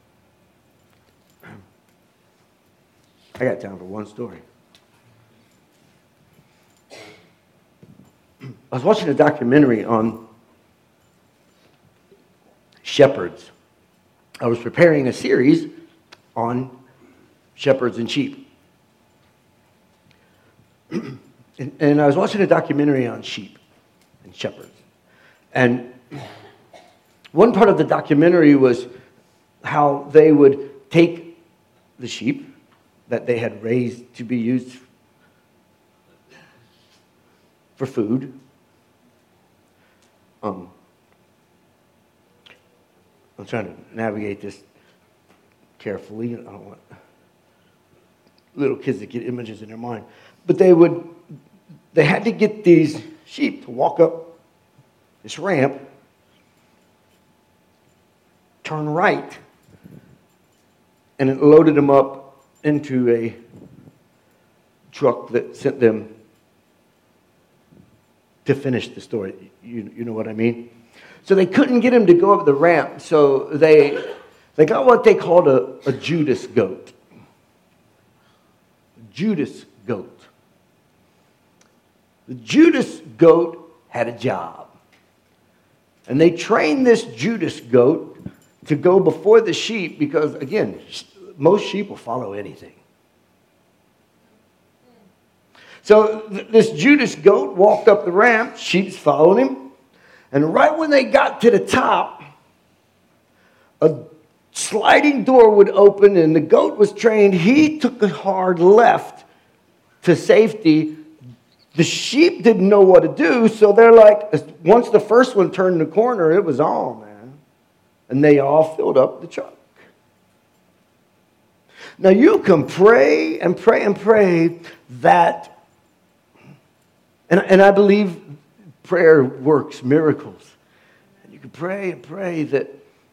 Speaker 1: I got time for one story. I was watching a documentary on shepherds. I was preparing a series on shepherds and sheep. And I was watching a documentary on sheep and shepherds. And one part of the documentary was how they would take the sheep that they had raised to be used for food. I'm trying to navigate this carefully. I don't want little kids to get images in their mind. But they had to get these sheep to walk up this ramp, turn right, and it loaded them up into a truck that sent them to finish the story. You know what I mean? So they couldn't get him to go up the ramp, so they got what they called a Judas goat. Judas goat. The Judas goat had a job. And they trained this Judas goat to go before the sheep because, again, most sheep will follow anything. So this Judas goat walked up the ramp, sheep followed him, and right when they got to the top, a sliding door would open and the goat was trained. He took a hard left to safety. The sheep didn't know what to do, so they're like, once the first one turned the corner, it was on, man. And they all filled up the truck. Now you can pray and pray and pray that, and I believe prayer works miracles. And you can pray and pray that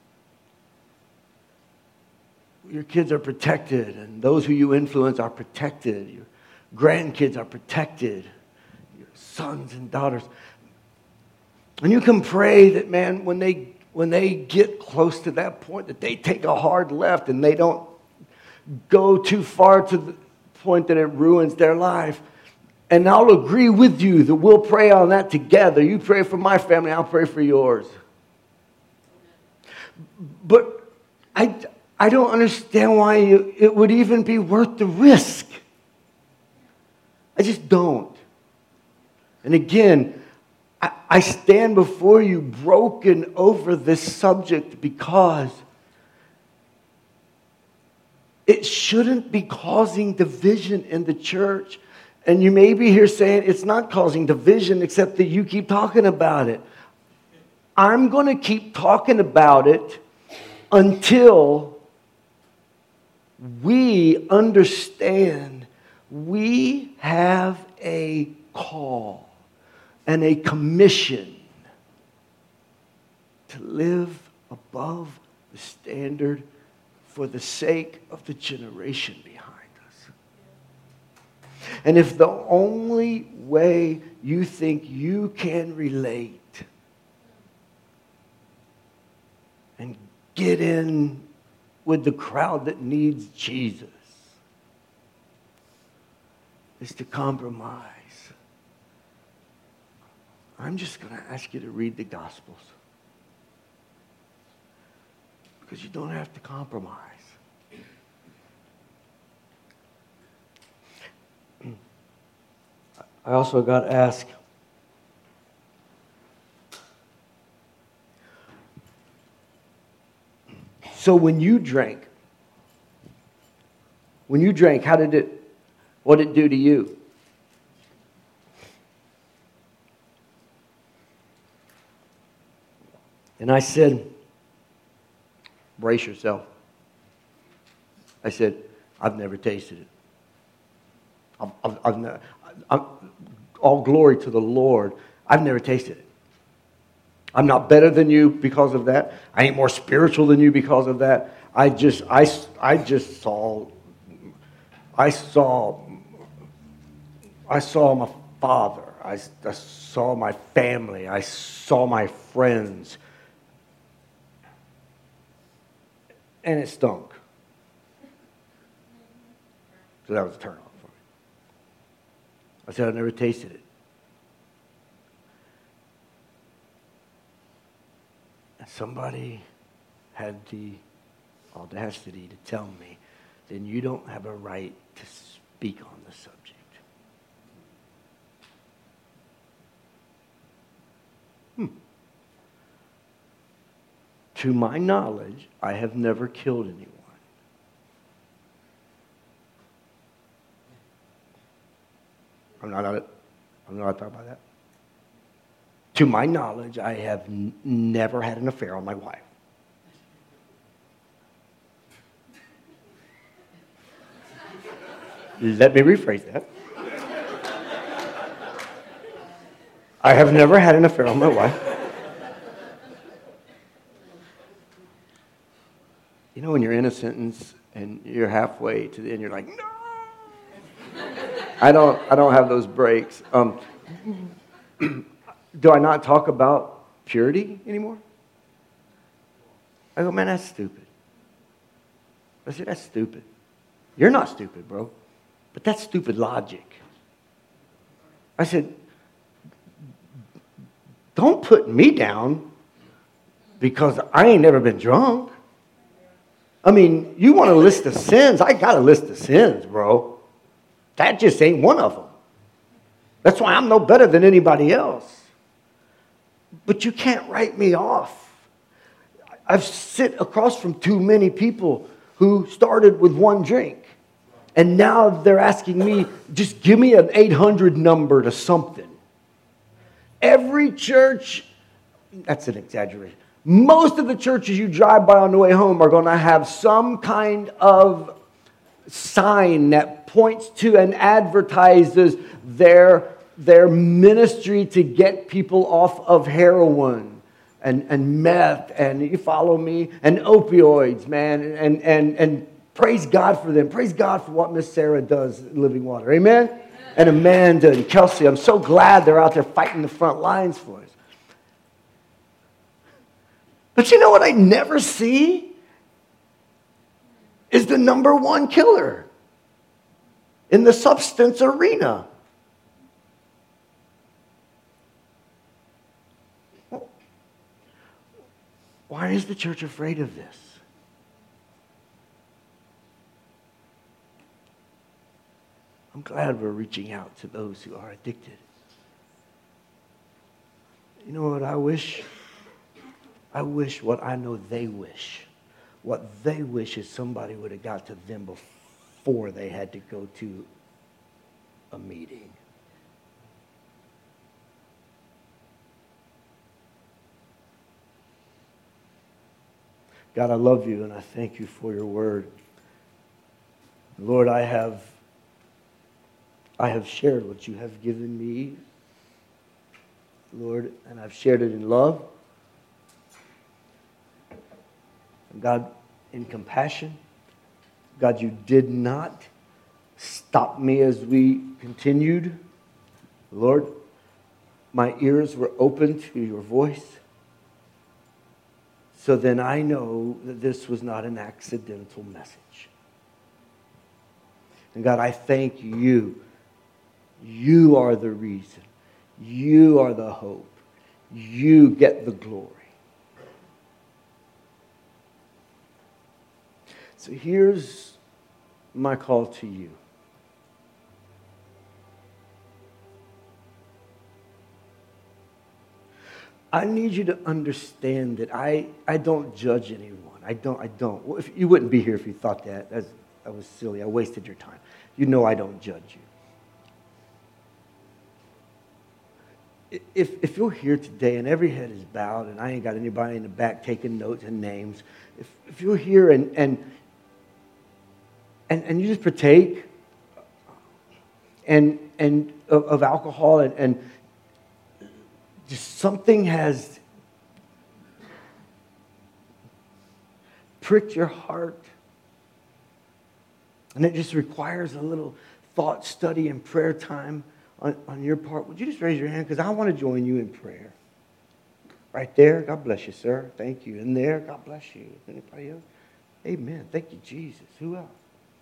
Speaker 1: your kids are protected and those who you influence are protected. Your grandkids are protected. Your sons and daughters. And you can pray that, man, when they get close to that point, that they take a hard left and they don't go too far to the point that it ruins their life. And I'll agree with you that we'll pray on that together. You pray for my family, I'll pray for yours. But I don't understand why it would even be worth the risk. I just don't. And again, I stand before you broken over this subject because it shouldn't be causing division in the church. And you may be here saying it's not causing division except that you keep talking about it. I'm going to keep talking about it until we understand we have a call and a commission to live above the standard for the sake of the generation behind us. And if the only way you think you can relate and get in with the crowd that needs Jesus is to compromise, I'm just going to ask you to read the Gospels. Because you don't have to compromise. I also got to ask, so when you drank, what did it do to you? And I said, brace yourself. I said, I've never tasted it. All glory to the Lord. I've never tasted it. I'm not better than you because of that. I ain't more spiritual than you because of that. I just saw my father. I saw my family. I saw my friends. And it stunk. So that was a turn off for me. I said, I've never tasted it. And somebody had the audacity to tell me, then you don't have a right to speak on the subject. To my knowledge, I have never killed anyone. I'm not talking about that. To my knowledge, I have never had an affair on my wife. Let me rephrase that. I have never had an affair on my wife. You know when you're in a sentence and you're halfway to the end, you're like, no! I don't have those breaks. Do I not talk about purity anymore? I go, man, that's stupid. I said, that's stupid. You're not stupid, bro. But that's stupid logic. I said, don't put me down because I ain't never been drunk. I mean, you want a list of sins? I got a list of sins, bro. That just ain't one of them. That's why I'm no better than anybody else. But you can't write me off. I've sit across from too many people who started with one drink. And now they're asking me, just give me an 800 number to something. Every church, that's an exaggeration. Most of the churches you drive by on the way home are going to have some kind of sign that points to and advertises their ministry to get people off of heroin and meth, and you follow me, and opioids, man, and praise God for them. Praise God for what Miss Sarah does at Living Water. Amen? And Amanda and Kelsey, I'm so glad they're out there fighting the front lines for us. But you know what I never see? Is the number one killer in the substance arena. Why is the church afraid of this? I'm glad we're reaching out to those who are addicted. You know what I wish? I wish what I know they wish. What they wish is somebody would have got to them before they had to go to a meeting. God, I love you and I thank you for your word. Lord, I have shared what you have given me, Lord, and I've shared it in love. And God, in compassion. God, you did not stop me as we continued. Lord, my ears were open to your voice. So then I know that this was not an accidental message. And God, I thank you. You are the reason. You are the hope. You get the glory. So here's my call to you. I need you to understand that I don't judge anyone. I don't. Well, if you wouldn't be here if you thought that. That was silly. I wasted your time. You know I don't judge you. If you're here today and every head is bowed and I ain't got anybody in the back taking notes and names, if you're here and you just partake and of alcohol and just something has pricked your heart, and it just requires a little thought, study, and prayer time on your part, would you just raise your hand? Because I want to join you in prayer. Right there, God bless you, sir. Thank you. In there, God bless you. Anybody else? Amen. Thank you, Jesus. Who else?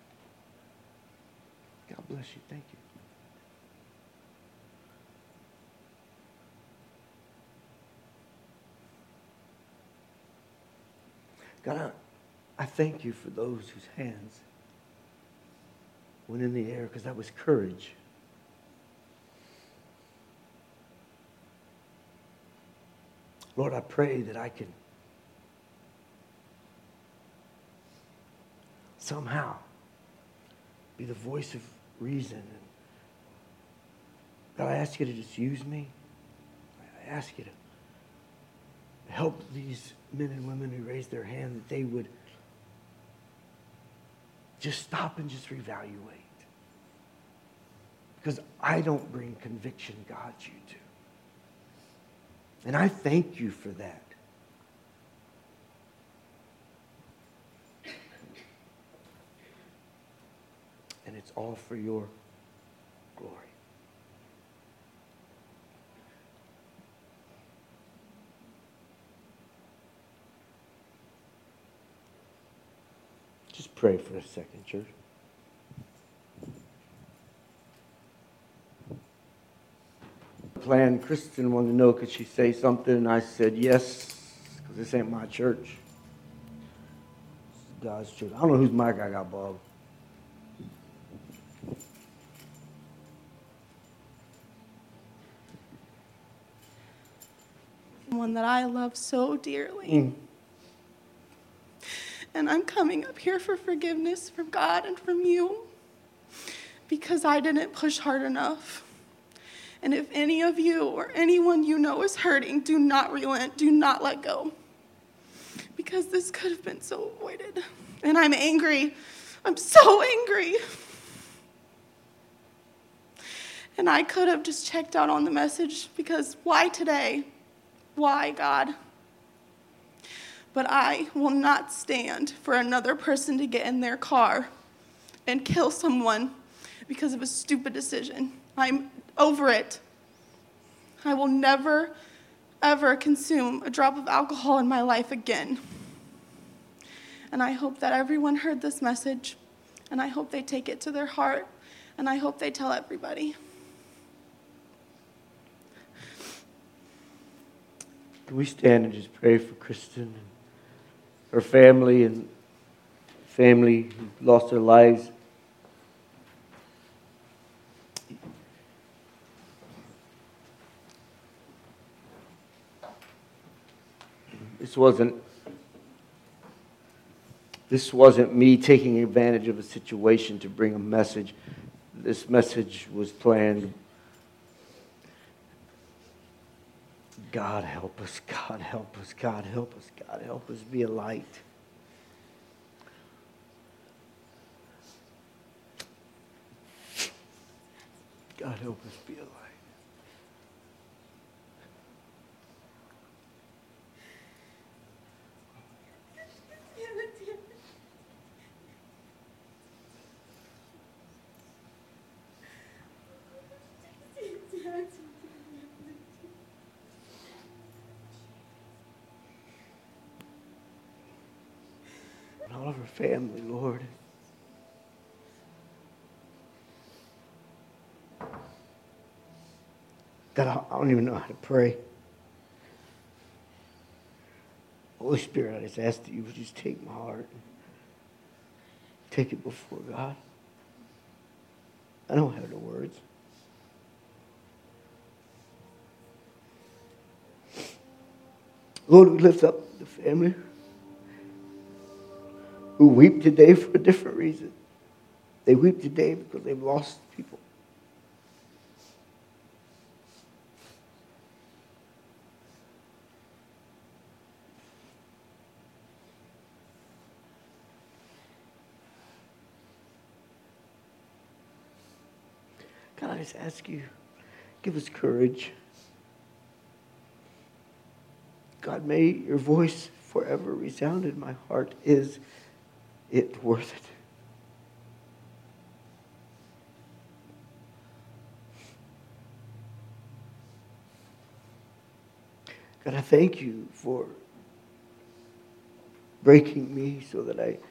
Speaker 1: God bless you. Thank you. God, I thank you for those whose hands went in the air because that was courage. Lord, I pray that I can somehow be the voice of reason. God, I ask you to just use me. I ask you to help these men and women who raise their hand, that they would just stop and just reevaluate. Because I don't bring conviction, God, you do. And I thank you for that. And it's all for your glory. Just pray for a second, church. Plan. Kristen wanted to know, could she say something? And I said yes, because this ain't my church. This is God's church. I don't know whose mic I got, Bob.
Speaker 2: One that I love so dearly. And I'm coming up here for forgiveness from God and from you because I didn't push hard enough. And if any of you or anyone you know is hurting, do not relent, do not let go. Because this could have been so avoided. And I'm angry. I'm so angry. And I could have just checked out on the message because why today? Why, God? But I will not stand for another person to get in their car and kill someone because of a stupid decision. I'm over it. I will never, ever consume a drop of alcohol in my life again. And I hope that everyone heard this message, and I hope they take it to their heart, and I hope they tell everybody.
Speaker 1: Can we stand and just pray for Kristen and her family and family who lost their lives? This wasn't me taking advantage of a situation to bring a message. This message was planned. God help us, God help us, God help us, God help us be a light. God help us be a light. And all of her family, Lord. God, I don't even know how to pray. Holy Spirit, I just ask that you would just take my heart and take it before God. I don't have the words. Lord, we lift up the family who weep today for a different reason. They weep today because they've lost people. God, I just ask you, give us courage. God, may your voice forever resound in my heart. Is it worth it? God, I thank you for breaking me so that I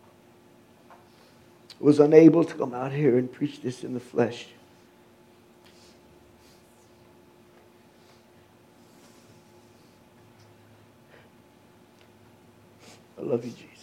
Speaker 1: was unable to come out here and preach this in the flesh. I love you, Jesus.